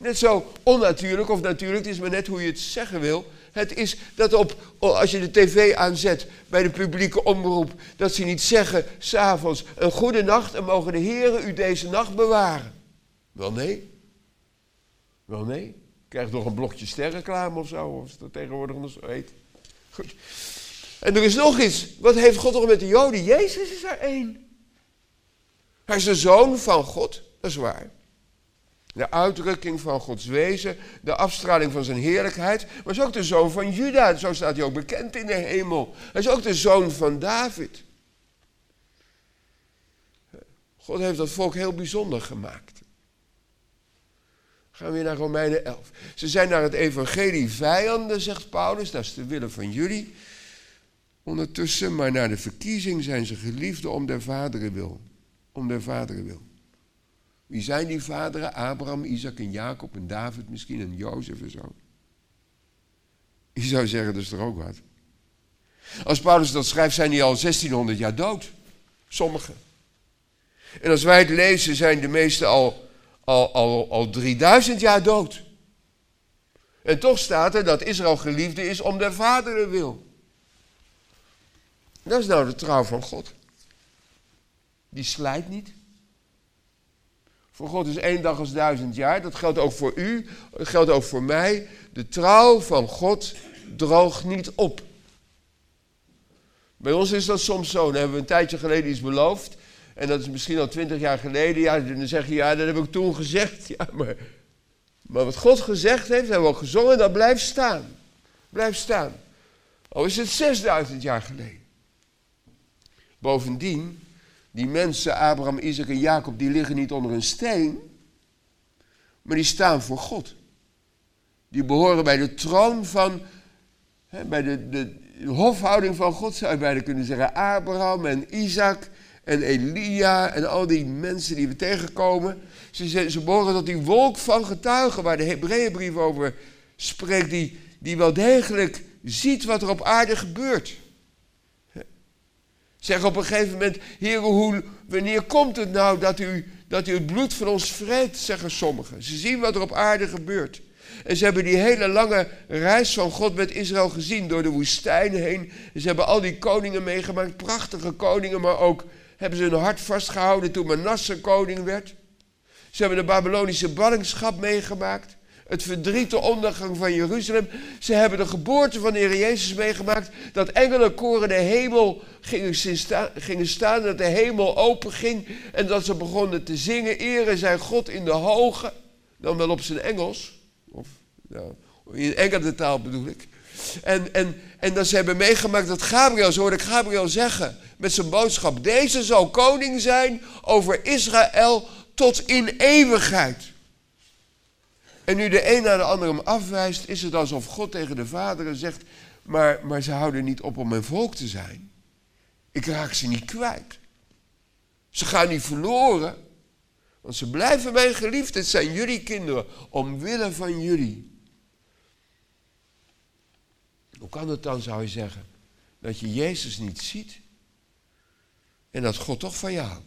Net zo onnatuurlijk of natuurlijk, het is maar net hoe je het zeggen wil. Het is dat als je de tv aanzet bij de publieke omroep, dat ze niet zeggen 's avonds een goede nacht en mogen de Heere u deze nacht bewaren. Wel nee. Wel nee. Krijg nog een blokje sterreclame of zo, of dat tegenwoordig nog zo heet. Goed. En er is nog iets. Wat heeft God nog met de Joden? Jezus is er één. Hij is de Zoon van God, dat is waar. De uitdrukking van Gods wezen, de afstraling van zijn heerlijkheid. Maar hij is ook de zoon van Juda, zo staat hij ook bekend in de hemel. Hij is ook de zoon van David. God heeft dat volk heel bijzonder gemaakt. Gaan we weer naar Romeinen 11. Ze zijn naar het evangelie vijanden, zegt Paulus, dat is de wille van jullie. Ondertussen, maar naar de verkiezing zijn ze geliefden om der vaderen wil. Om der vaderen wil. Wie zijn die vaderen? Abraham, Isaac en Jacob en David misschien en Jozef en zo. Je zou zeggen, dat is toch ook wat. Als Paulus dat schrijft, zijn die al 1600 jaar dood. Sommigen. En als wij het lezen, zijn de meesten al 3000 jaar dood. En toch staat er dat Israël geliefde is om der vaderen wil. Dat is nou de trouw van God. Die slijt niet. Voor God is 1 dag als 1000 jaar. Dat geldt ook voor u. Dat geldt ook voor mij. De trouw van God droogt niet op. Bij ons is dat soms zo. Dan hebben we een tijdje geleden iets beloofd. En dat is misschien al 20 jaar geleden. Ja, dan zeg je, ja, dat heb ik toen gezegd. Ja, maar wat God gezegd heeft, hebben we ook gezongen, dat blijft staan. Blijft staan. Al is het 6000 jaar geleden. Bovendien, die mensen, Abraham, Isaac en Jacob, die liggen niet onder een steen, maar die staan voor God. Die behoren bij de troon van, bij de hofhouding van God, zou je bijna kunnen zeggen, Abraham en Isaac en Elia en al die mensen die we tegenkomen. Ze behoren tot die wolk van getuigen waar de Hebreeënbrief over spreekt, die wel degelijk ziet wat er op aarde gebeurt. Zeg op een gegeven moment, Heere, wanneer komt het nou dat u het bloed van ons vreet, zeggen sommigen. Ze zien wat er op aarde gebeurt. En ze hebben die hele lange reis van God met Israël gezien, door de woestijn heen. En ze hebben al die koningen meegemaakt, prachtige koningen, maar ook hebben ze hun hart vastgehouden toen Manasse koning werd. Ze hebben de Babylonische ballingschap meegemaakt. Het verdriet, de ondergang van Jeruzalem. Ze hebben de geboorte van de Heer Jezus meegemaakt. Dat engelenkoren de hemel gingen staan. Dat de hemel open ging. En dat ze begonnen te zingen. Ere zij God in de hoge. Dan wel op zijn Engels. Of nou, in enkele taal bedoel ik. En dat ze hebben meegemaakt dat Gabriel, zo hoorde ik Gabriel zeggen. Met zijn boodschap. Deze zal koning zijn over Israël tot in eeuwigheid. En nu de een na de ander hem afwijst, is het alsof God tegen de vaderen zegt, maar ze houden niet op om mijn volk te zijn. Ik raak ze niet kwijt. Ze gaan niet verloren, want ze blijven mijn geliefd. Het zijn jullie kinderen, omwille van jullie. Hoe kan het dan, zou je zeggen, dat je Jezus niet ziet en dat God toch van je houdt?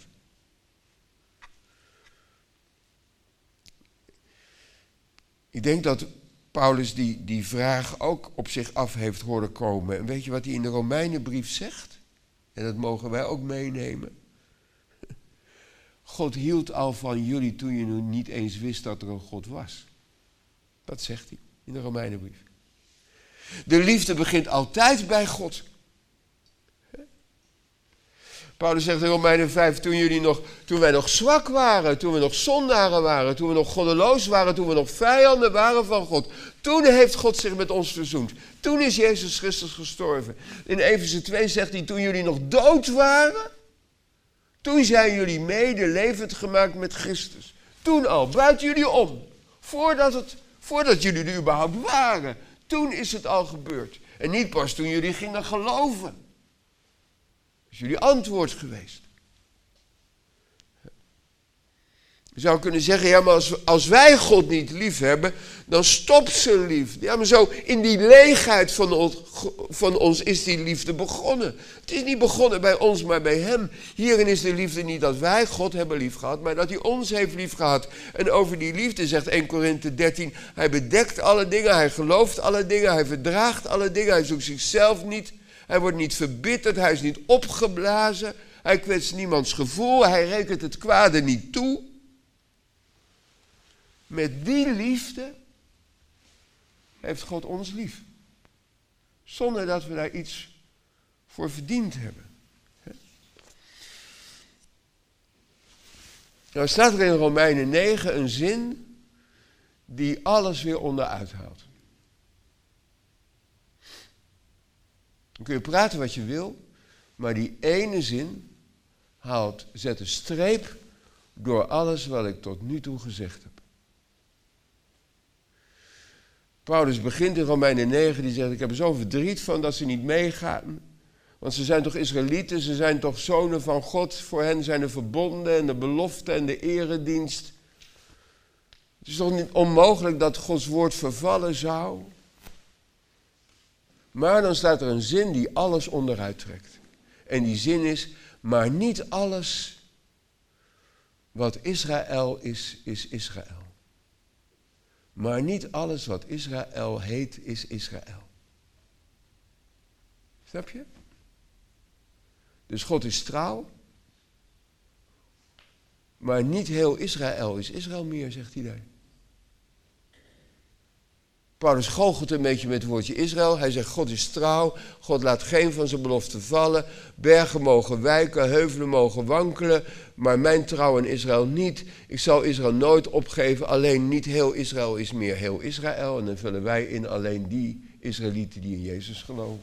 Ik denk dat Paulus die vraag ook op zich af heeft horen komen. En weet je wat hij in de Romeinenbrief zegt? En dat mogen wij ook meenemen. God hield al van jullie toen je nog niet eens wist dat er een God was. Dat zegt hij in de Romeinenbrief. De liefde begint altijd bij God. Paulus zegt in Romeinen 5, toen wij nog zwak waren, toen we nog zondaren waren, toen we nog goddeloos waren, toen we nog vijanden waren van God. Toen heeft God zich met ons verzoend. Toen is Jezus Christus gestorven. In Efeze 2 zegt hij, toen jullie nog dood waren, toen zijn jullie mede levend gemaakt met Christus. Toen al, buiten jullie om. Voordat jullie er überhaupt waren. Toen is het al gebeurd. En niet pas toen jullie gingen geloven. Dat is jullie antwoord geweest. Je zou kunnen zeggen, ja, maar als wij God niet lief hebben, dan stopt zijn liefde. Ja, maar zo in die leegheid van ons is die liefde begonnen. Het is niet begonnen bij ons, maar bij hem. Hierin is de liefde niet dat wij God hebben lief gehad, maar dat hij ons heeft lief gehad. En over die liefde zegt 1 Korinthe 13, hij bedekt alle dingen, hij gelooft alle dingen, hij verdraagt alle dingen, hij zoekt zichzelf niet. Hij wordt niet verbitterd, hij is niet opgeblazen, hij kwetst niemands gevoel, hij rekent het kwade niet toe. Met die liefde heeft God ons lief. Zonder dat we daar iets voor verdiend hebben. Nou staat er in Romeinen 9 een zin die alles weer onderuit haalt. Dan kun je praten wat je wil, maar die ene zin zet een streep door alles wat ik tot nu toe gezegd heb. Paulus begint in Romeinen 9, die zegt, ik heb er zo'n verdriet van dat ze niet meegaan. Want ze zijn toch Israëlieten, ze zijn toch zonen van God. Voor hen zijn de verbonden en de belofte en de eredienst. Het is toch niet onmogelijk dat Gods woord vervallen zou? Maar dan staat er een zin die alles onderuit trekt. En die zin is, maar niet alles wat Israël is, is Israël. Maar niet alles wat Israël heet, is Israël. Snap je? Dus God is trouw. Maar niet heel Israël is Israël meer, zegt hij daar. Paulus goochelt een beetje met het woordje Israël. Hij zegt, God is trouw. God laat geen van zijn beloften vallen. Bergen mogen wijken, heuvelen mogen wankelen. Maar mijn trouw in Israël niet. Ik zal Israël nooit opgeven. Alleen niet heel Israël is meer heel Israël. En dan vullen wij in alleen die Israëlieten die in Jezus geloven.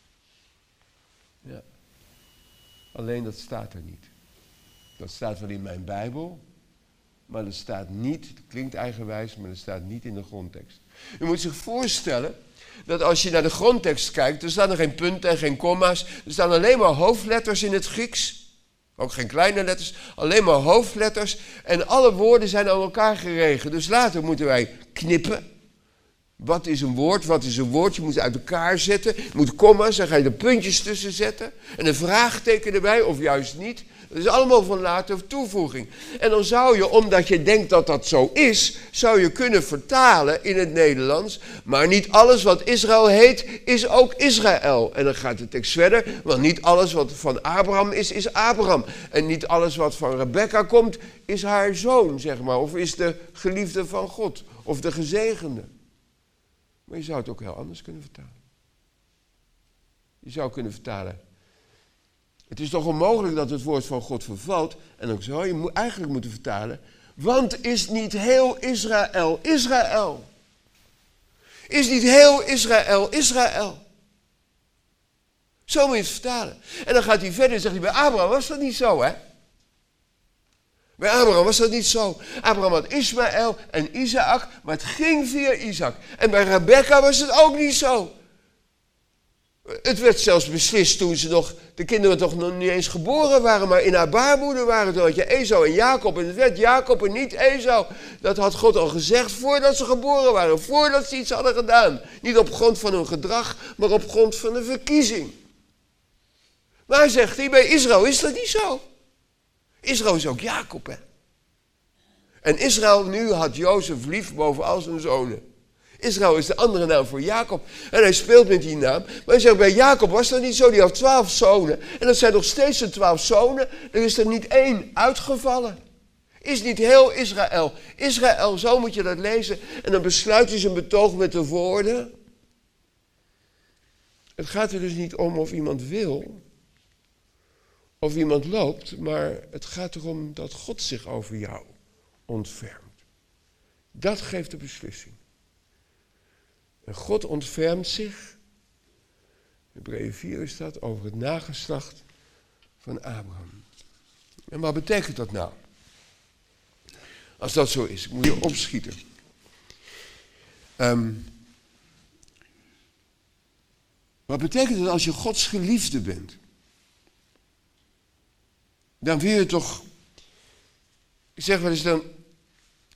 Ja. Alleen dat staat er niet. Dat staat wel in mijn Bijbel. Maar dat staat niet, het klinkt eigenwijs, maar dat staat niet in de grondtekst. U moet zich voorstellen dat als je naar de grondtekst kijkt, er staan er geen punten en geen komma's. Er staan alleen maar hoofdletters in het Grieks. Ook geen kleine letters, alleen maar hoofdletters. En alle woorden zijn aan elkaar geregen. Dus later moeten wij knippen. Wat is een woord? Wat is een woord? Je moet het uit elkaar zetten. Je moet komma's, dan ga je er puntjes tussen zetten. En een vraagteken erbij, of juist niet. Dat is allemaal van later toevoeging. En dan zou je, omdat je denkt dat dat zo is, zou je kunnen vertalen in het Nederlands. Maar niet alles wat Israël heet, is ook Israël. En dan gaat de tekst verder. Want niet alles wat van Abraham is, is Abraham. En niet alles wat van Rebekka komt, is haar zoon, zeg maar. Of is de geliefde van God. Of de gezegende. Maar je zou het ook heel anders kunnen vertalen. Je zou kunnen vertalen. Het is toch onmogelijk dat het woord van God vervalt. En dan zou je eigenlijk moeten vertalen. Want is niet heel Israël Israël? Is niet heel Israël Israël? Zo moet je het vertalen. En dan gaat hij verder en zegt hij, bij Abraham was dat niet zo, hè? Bij Abraham was dat niet zo. Abraham had Ismaël en Isaac, maar het ging via Isaac. En bij Rebekka was het ook niet zo. Het werd zelfs beslist toen de kinderen toch nog niet eens geboren waren, maar in haar baarmoeder waren. Toen had je Esau en Jacob en het werd Jacob en niet Esau. Dat had God al gezegd voordat ze geboren waren, voordat ze iets hadden gedaan. Niet op grond van hun gedrag, maar op grond van de verkiezing. Maar zegt hij, bij Israël is dat niet zo. Israël is ook Jacob, hè. En Israël nu had Jozef lief boven al zijn zonen. Israël is de andere naam voor Jacob. En hij speelt met die naam. Maar hij zegt, bij Jacob was dat niet zo. Die had 12 zonen. En dat zijn nog steeds de 12 zonen. Er is er niet één uitgevallen. Is niet heel Israël. Israël, zo moet je dat lezen. En dan besluit hij zijn betoog met de woorden. Het gaat er dus niet om of iemand wil. Of iemand loopt. Maar het gaat erom dat God zich over jou ontfermt. Dat geeft de beslissing. En God ontfermt zich, Hebreeën 4 is dat, over het nageslacht van Abraham. En wat betekent dat nou? Als dat zo is, moet je opschieten. Wat betekent het als je Gods geliefde bent? Dan wil je toch, ik zeg wel eens,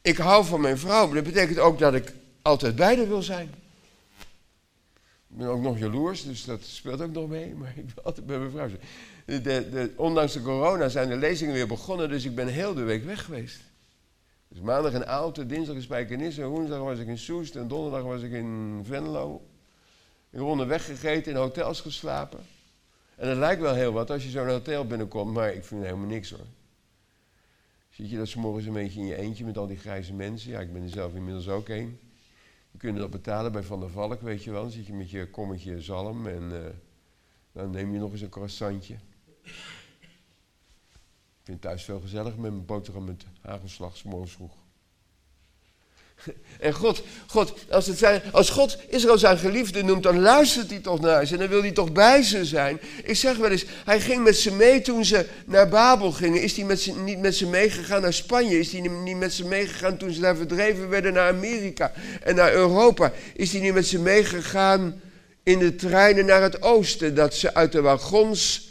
Ik hou van mijn vrouw, maar dat betekent ook dat ik altijd bij haar wil zijn. Ik ben ook nog jaloers, dus dat speelt ook nog mee, maar ik wil altijd bij mijn vrouw zijn. Ondanks de corona zijn de lezingen weer begonnen, dus ik ben heel de week weg geweest. Dus maandag in Aalten, dinsdag in Spijkenisse, woensdag was ik in Soest en donderdag was ik in Venlo. Ik heb onderweg gegeten, in hotels geslapen. En het lijkt wel heel wat als je zo'n hotel binnenkomt, maar ik vind helemaal niks hoor. Zie je dat 's morgens een beetje in je eentje met al die grijze mensen? Ja, ik ben er zelf inmiddels ook één. Je kunt dat betalen bij Van der Valk, weet je wel. Dan zit je met je kommetje zalm en dan neem je nog eens een croissantje. Ik vind het thuis veel gezellig met mijn boterham met hagelslag 's morgens vroeg. En God, als God Israël zijn geliefde noemt, dan luistert hij toch naar ze en dan wil hij toch bij ze zijn. Ik zeg wel eens, hij ging met ze mee toen ze naar Babel gingen. Is hij niet met ze meegegaan naar Spanje? Is hij niet met ze meegegaan toen ze daar verdreven werden naar Amerika en naar Europa? Is hij niet met ze meegegaan in de treinen naar het oosten, dat ze uit de wagons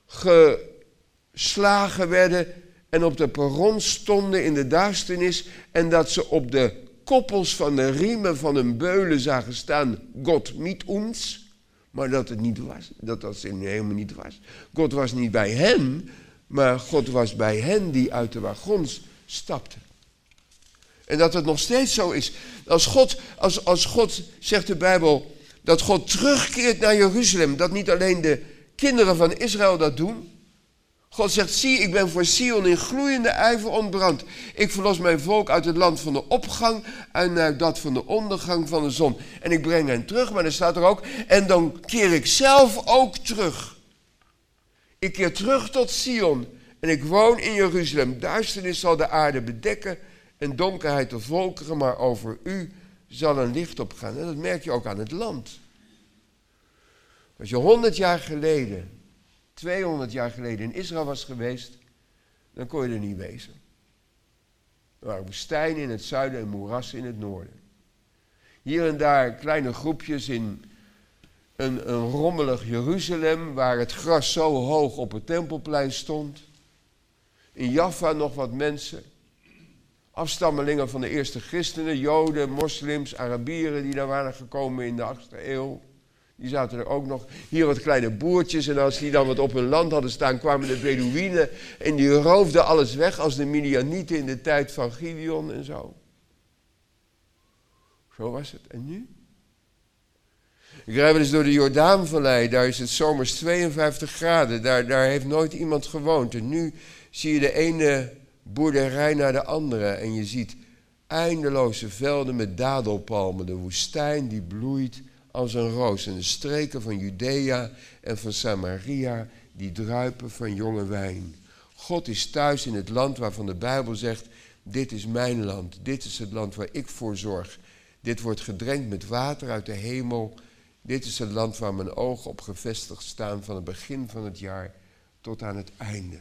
geslagen werden en op de perron stonden in de duisternis en dat ze op de koppels van de riemen van hun beulen zagen staan, God mit ons, maar dat het niet was, dat helemaal niet was. God was niet bij hen, maar God was bij hen die uit de wagons stapten. En dat het nog steeds zo is. Als God, zegt de Bijbel, dat God terugkeert naar Jeruzalem, dat niet alleen de kinderen van Israël dat doen. God zegt, zie, ik ben voor Sion in gloeiende ijver ontbrand. Ik verlos mijn volk uit het land van de opgang en uit dat van de ondergang van de zon. En ik breng hen terug, maar er staat er ook, en dan keer ik zelf ook terug. Ik keer terug tot Sion en ik woon in Jeruzalem. Duisternis zal de aarde bedekken en donkerheid de volkeren, maar over u zal een licht opgaan. En dat merk je ook aan het land. Als je 100 jaar geleden, 200 jaar geleden in Israël was geweest, dan kon je er niet wezen. Er waren woestijnen in het zuiden en moerassen in het noorden. Hier en daar kleine groepjes in een rommelig Jeruzalem, waar het gras zo hoog op het tempelplein stond. In Jaffa nog wat mensen. Afstammelingen van de eerste christenen, Joden, moslims, Arabieren die daar waren gekomen in de 8e eeuw. Die zaten er ook nog. Hier wat kleine boertjes en als die dan wat op hun land hadden staan, kwamen de Bedouïnen en die roofden alles weg als de Midianieten in de tijd van Gideon en zo. Zo was het. En nu? Ik rijd wel eens door de Jordaanvallei, daar is het zomers 52 graden, daar heeft nooit iemand gewoond. En nu zie je de ene boerderij naar de andere en je ziet eindeloze velden met dadelpalmen, de woestijn die bloeit als een roos en de streken van Judea en van Samaria die druipen van jonge wijn. God is thuis in het land waarvan de Bijbel zegt, dit is mijn land, dit is het land waar ik voor zorg. Dit wordt gedrenkt met water uit de hemel. Dit is het land waar mijn ogen op gevestigd staan van het begin van het jaar tot aan het einde.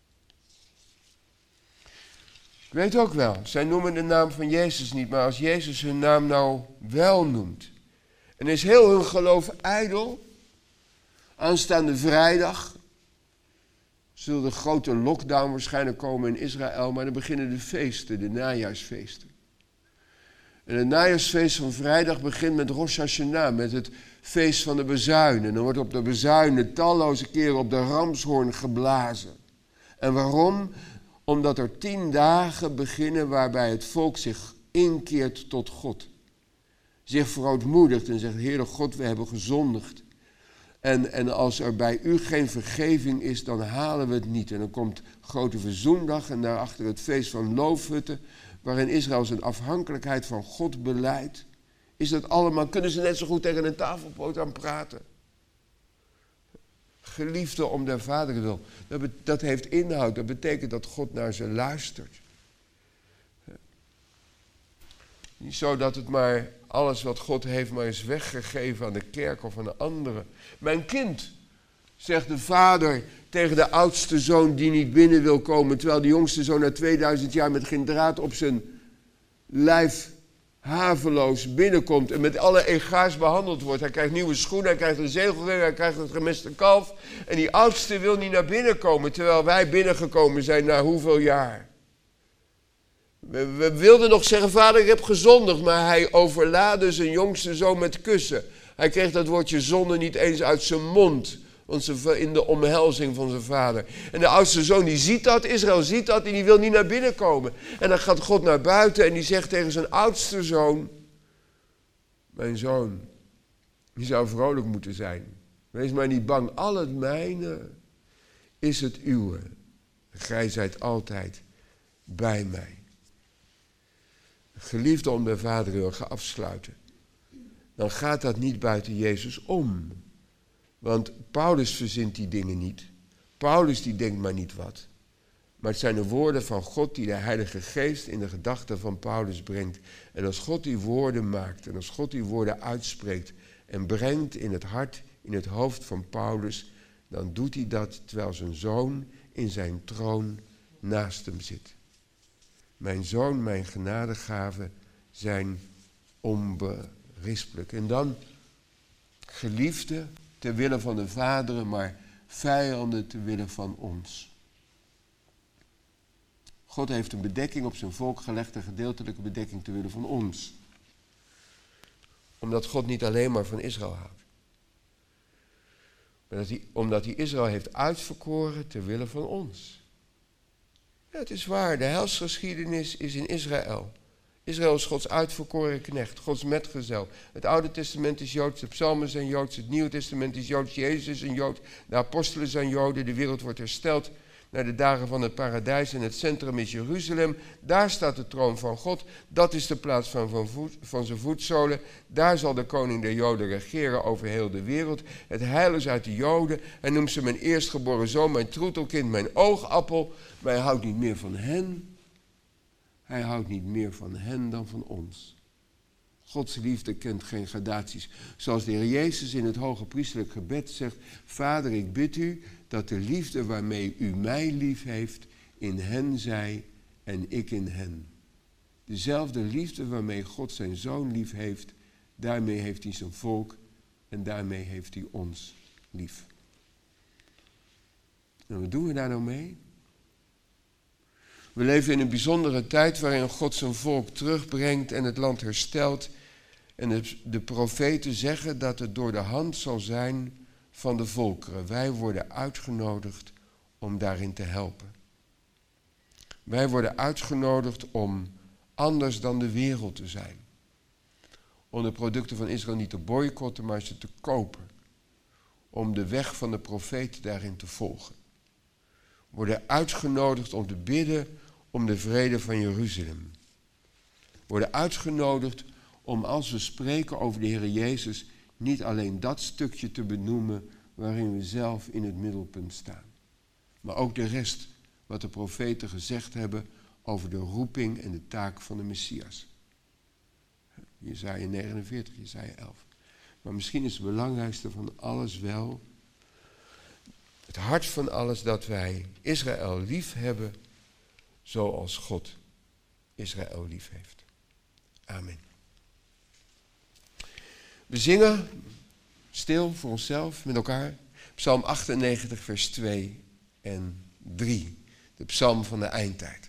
Ik weet ook wel, zij noemen de naam van Jezus niet, maar als Jezus hun naam nou wel noemt, en is heel hun geloof ijdel, aanstaande vrijdag zullen de grote lockdown waarschijnlijk komen in Israël, maar dan beginnen de feesten, de najaarsfeesten. En het najaarsfeest van vrijdag begint met Rosh Hashanah, met het feest van de bezuin. En dan wordt op de bezuinen talloze keren op de ramshoorn geblazen. En waarom? Omdat er 10 dagen beginnen waarbij het volk zich inkeert tot God. Zich verootmoedigt en zegt, Heere God, we hebben gezondigd. En als er bij u geen vergeving is, dan halen we het niet. En dan komt grote verzoendag en daarachter het feest van loofhutten, waarin Israël zijn afhankelijkheid van God beleidt. Is dat allemaal, kunnen ze net zo goed tegen een tafelpoot aan praten. Geliefde om der Vader wil. Dat heeft inhoud, dat betekent dat God naar ze luistert. Niet zo dat het maar alles wat God heeft maar is weggegeven aan de kerk of aan de anderen. Mijn kind, zegt de vader tegen de oudste zoon die niet binnen wil komen, terwijl de jongste zoon na 2000 jaar met geen draad op zijn lijf haveloos binnenkomt en met alle egaars behandeld wordt. Hij krijgt nieuwe schoenen, hij krijgt een zegelring, hij krijgt het gemeste kalf. En die oudste wil niet naar binnen komen, terwijl wij binnengekomen zijn na hoeveel jaar. We wilden nog zeggen, vader, ik heb gezondigd, maar hij overlaadde zijn jongste zoon met kussen. Hij kreeg dat woordje zonde niet eens uit zijn mond, in de omhelzing van zijn vader. En de oudste zoon die ziet dat, Israël ziet dat en die wil niet naar binnen komen. En dan gaat God naar buiten en die zegt tegen zijn oudste zoon, mijn zoon, je zou vrolijk moeten zijn. Wees maar niet bang, al het mijne is het uwe. Gij zijt altijd bij mij. Geliefde, om de vader wil gaan afsluiten. Dan gaat dat niet buiten Jezus om. Want Paulus verzint die dingen niet. Paulus die denkt maar niet wat. Maar het zijn de woorden van God die de Heilige Geest in de gedachten van Paulus brengt. En als God die woorden maakt en als God die woorden uitspreekt en brengt in het hart, in het hoofd van Paulus, dan doet hij dat terwijl zijn zoon in zijn troon naast hem zit. Mijn zoon, mijn genadegaven zijn onberispelijk. En dan, geliefde ter wille van de vaderen, maar vijanden ter wille van ons. God heeft een bedekking op zijn volk gelegd, een gedeeltelijke bedekking ter wille van ons. Omdat God niet alleen maar van Israël houdt. Maar omdat hij Israël heeft uitverkoren ter wille van ons. Ja, het is waar, de heilsgeschiedenis is in Israël. Israël is Gods uitverkoren knecht, Gods metgezel. Het Oude Testament is Joods, de psalmen zijn Joods, het Nieuwe Testament is Joods, Jezus is een Jood, de apostelen zijn Joden, de wereld wordt hersteld naar de dagen van het paradijs en het centrum is Jeruzalem. Daar staat de troon van God, dat is de plaats van zijn voetzolen. Daar zal de koning der Joden regeren over heel de wereld. Het heil is uit de Joden. Hij noemt ze mijn eerstgeboren zoon, mijn troetelkind, mijn oogappel. Maar hij houdt niet meer van hen. Hij houdt niet meer van hen dan van ons. Gods liefde kent geen gradaties. Zoals de Heer Jezus in het hoge priesterlijk gebed zegt, Vader, ik bid u dat de liefde waarmee u mij lief heeft in hen zij en ik in hen. Dezelfde liefde waarmee God zijn zoon lief heeft, daarmee heeft hij zijn volk en daarmee heeft hij ons lief. En wat doen we daar nou mee? We leven in een bijzondere tijd waarin God zijn volk terugbrengt en het land herstelt. En de profeten zeggen dat het door de hand zal zijn van de volkeren. Wij worden uitgenodigd om daarin te helpen. Wij worden uitgenodigd om anders dan de wereld te zijn. Om de producten van Israël niet te boycotten, maar ze te kopen. Om de weg van de profeten daarin te volgen. We worden uitgenodigd om te bidden om de vrede van Jeruzalem. We worden uitgenodigd om als we spreken over de Heer Jezus niet alleen dat stukje te benoemen waarin we zelf in het middelpunt staan. Maar ook de rest wat de profeten gezegd hebben over de roeping en de taak van de Messias. Jesaja 49, Jesaja 11. Maar misschien is het belangrijkste van alles wel, het hart van alles, dat wij Israël lief hebben zoals God Israël lief heeft. Amen. We zingen stil voor onszelf met elkaar Psalm 98 vers 2 en 3. De psalm van de eindtijd.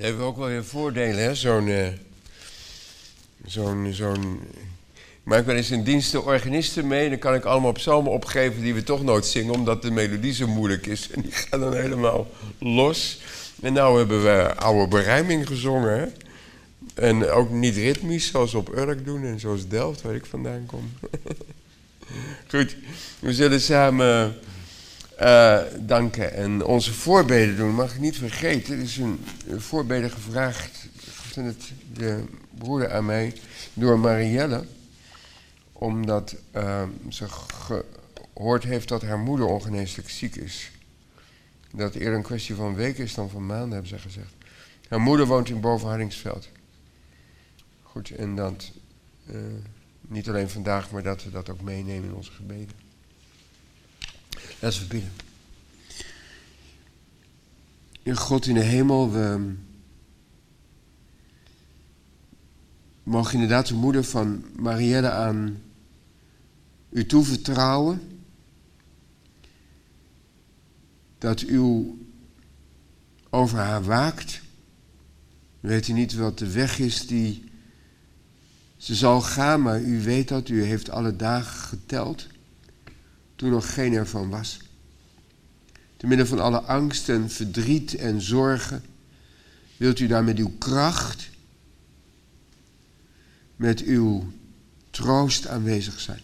heeft ook wel weer voordelen, hè? Ik maak wel eens in dienst de organisten mee. Dan kan ik allemaal psalmen opgeven die we toch nooit zingen, omdat de melodie zo moeilijk is. En die gaan dan helemaal los. En nou hebben we oude berijming gezongen, hè? En ook niet ritmisch, zoals we op Urk doen en zoals Delft, waar ik vandaan kom. Goed, we zullen samen danken en onze voorbeden doen. Mag ik niet vergeten, er is een voorbeden gevraagd, de broeder aan mij, door Marielle. Omdat ze gehoord heeft dat haar moeder ongeneeslijk ziek is. Dat het eerder een kwestie van weken is dan van maanden, hebben ze gezegd. Haar moeder woont in Boven-Hardingsveld. Goed, en dat niet alleen vandaag, maar dat we dat ook meenemen in onze gebeden. Laten we bidden. Heer God in de hemel, we mogen inderdaad de moeder van Marielle aan u toevertrouwen. Dat u over haar waakt. We weten niet wat de weg is die ze zal gaan, maar u weet dat. U heeft alle dagen geteld, toen nog geen ervan was. Te midden van alle angst en verdriet en zorgen, wilt u daar met uw kracht, met uw troost aanwezig zijn.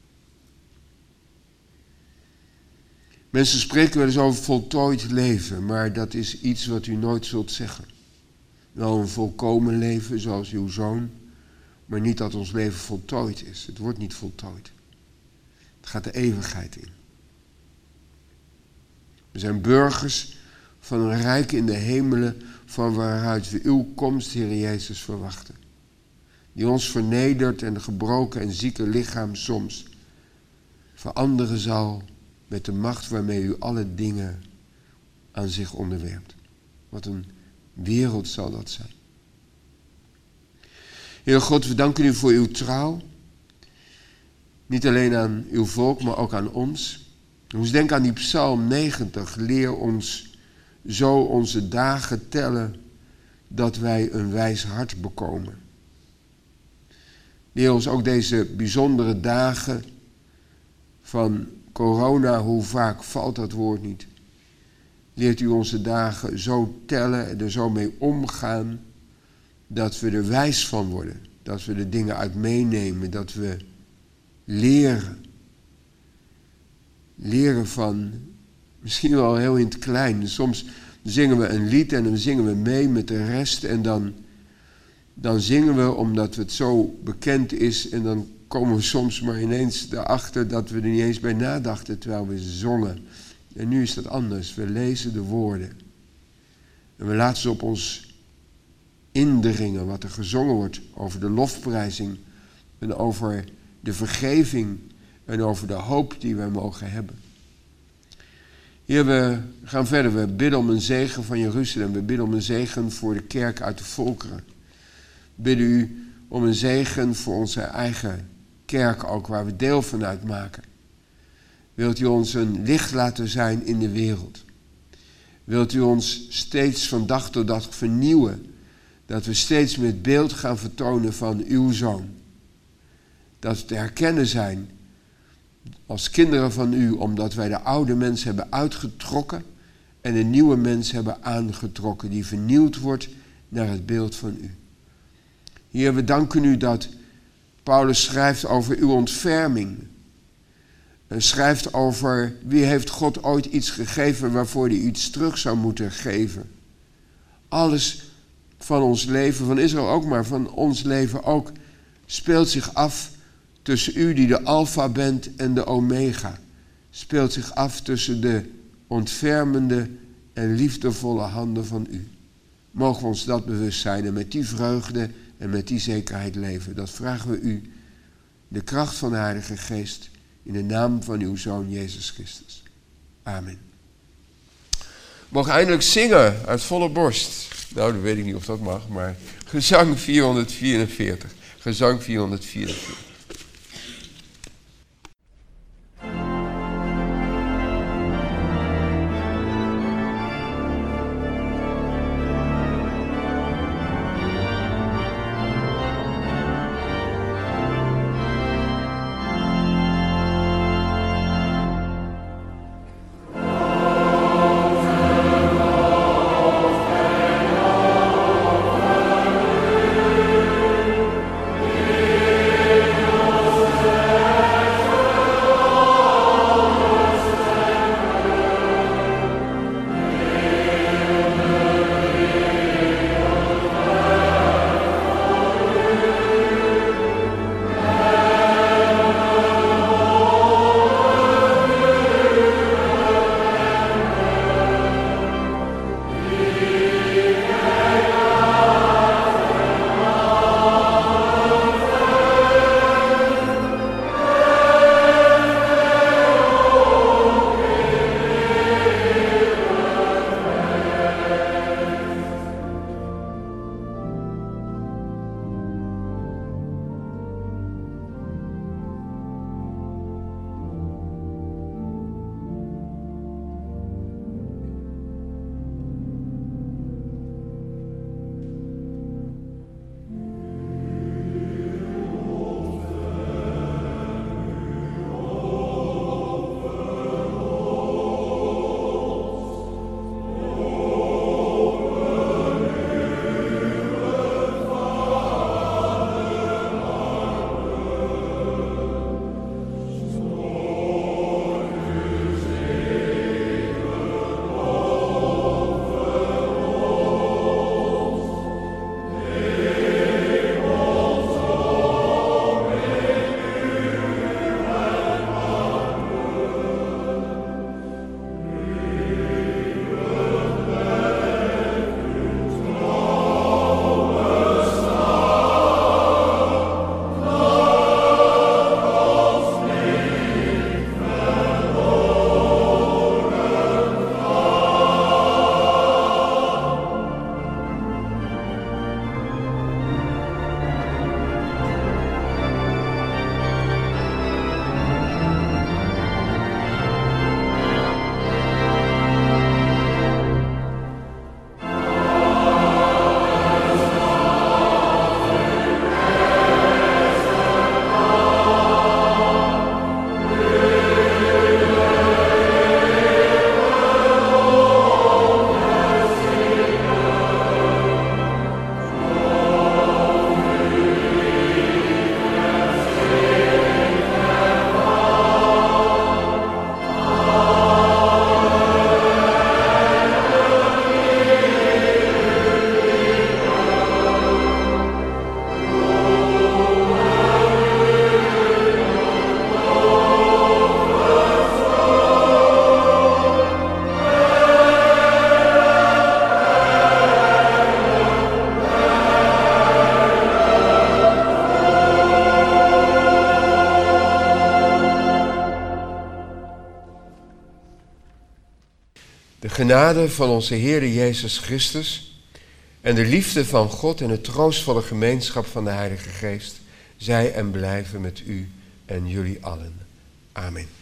Mensen spreken wel eens over voltooid leven, maar dat is iets wat u nooit zult zeggen. Wel een volkomen leven, zoals uw zoon, maar niet dat ons leven voltooid is. Het wordt niet voltooid. Het gaat de eeuwigheid in. We zijn burgers van een rijk in de hemelen, van waaruit we uw komst, Heer Jezus, verwachten. Die ons vernedert en gebroken en zieke lichaam soms veranderen zal met de macht waarmee u alle dingen aan zich onderwerpt. Wat een wereld zal dat zijn. Heer God, we danken u voor uw trouw. Niet alleen aan uw volk, maar ook aan ons. Dus denk aan die Psalm 90. Leer ons zo onze dagen tellen, dat wij een wijs hart bekomen. Leer ons ook deze bijzondere dagen van corona, hoe vaak valt dat woord niet. Leert u onze dagen zo tellen en er zo mee omgaan, dat we er wijs van worden. Dat we er dingen uit meenemen, dat we leren. Leren van, misschien wel heel in het klein. Soms zingen we een lied en dan zingen we mee met de rest. En dan zingen we omdat het zo bekend is. En dan komen we soms maar ineens erachter dat we er niet eens bij nadachten terwijl we zongen. En nu is dat anders. We lezen de woorden. En we laten ze op ons indringen wat er gezongen wordt over de lofprijzing. En over de vergeving. En over de hoop die wij mogen hebben. Heer, we gaan verder. We bidden om een zegen van Jeruzalem. We bidden om een zegen voor de kerk uit de volkeren. We bidden u om een zegen voor onze eigen kerk ook, waar we deel van uitmaken. Wilt u ons een licht laten zijn in de wereld? Wilt u ons steeds van dag tot dag vernieuwen? Dat we steeds meer het beeld gaan vertonen van uw Zoon. Dat we te herkennen zijn als kinderen van u, omdat wij de oude mens hebben uitgetrokken en een nieuwe mens hebben aangetrokken, die vernieuwd wordt naar het beeld van u. Heer, we danken u dat Paulus schrijft over uw ontferming. En schrijft over wie heeft God ooit iets gegeven waarvoor hij iets terug zou moeten geven. Alles van ons leven, van Israël ook, maar van ons leven ook, speelt zich af tussen u die de Alpha bent en de Omega. Speelt zich af tussen de ontfermende en liefdevolle handen van u. Mogen we ons dat bewust zijn en met die vreugde en met die zekerheid leven. Dat vragen we u, de kracht van de Heilige Geest, in de naam van uw Zoon Jezus Christus. Amen. We mogen eindelijk zingen uit volle borst. Nou, dat weet ik niet of dat mag, maar gezang 444. Gezang 444. genade van onze Heere Jezus Christus en de liefde van God en de troostvolle gemeenschap van de Heilige Geest zij en blijven met u en jullie allen. Amen.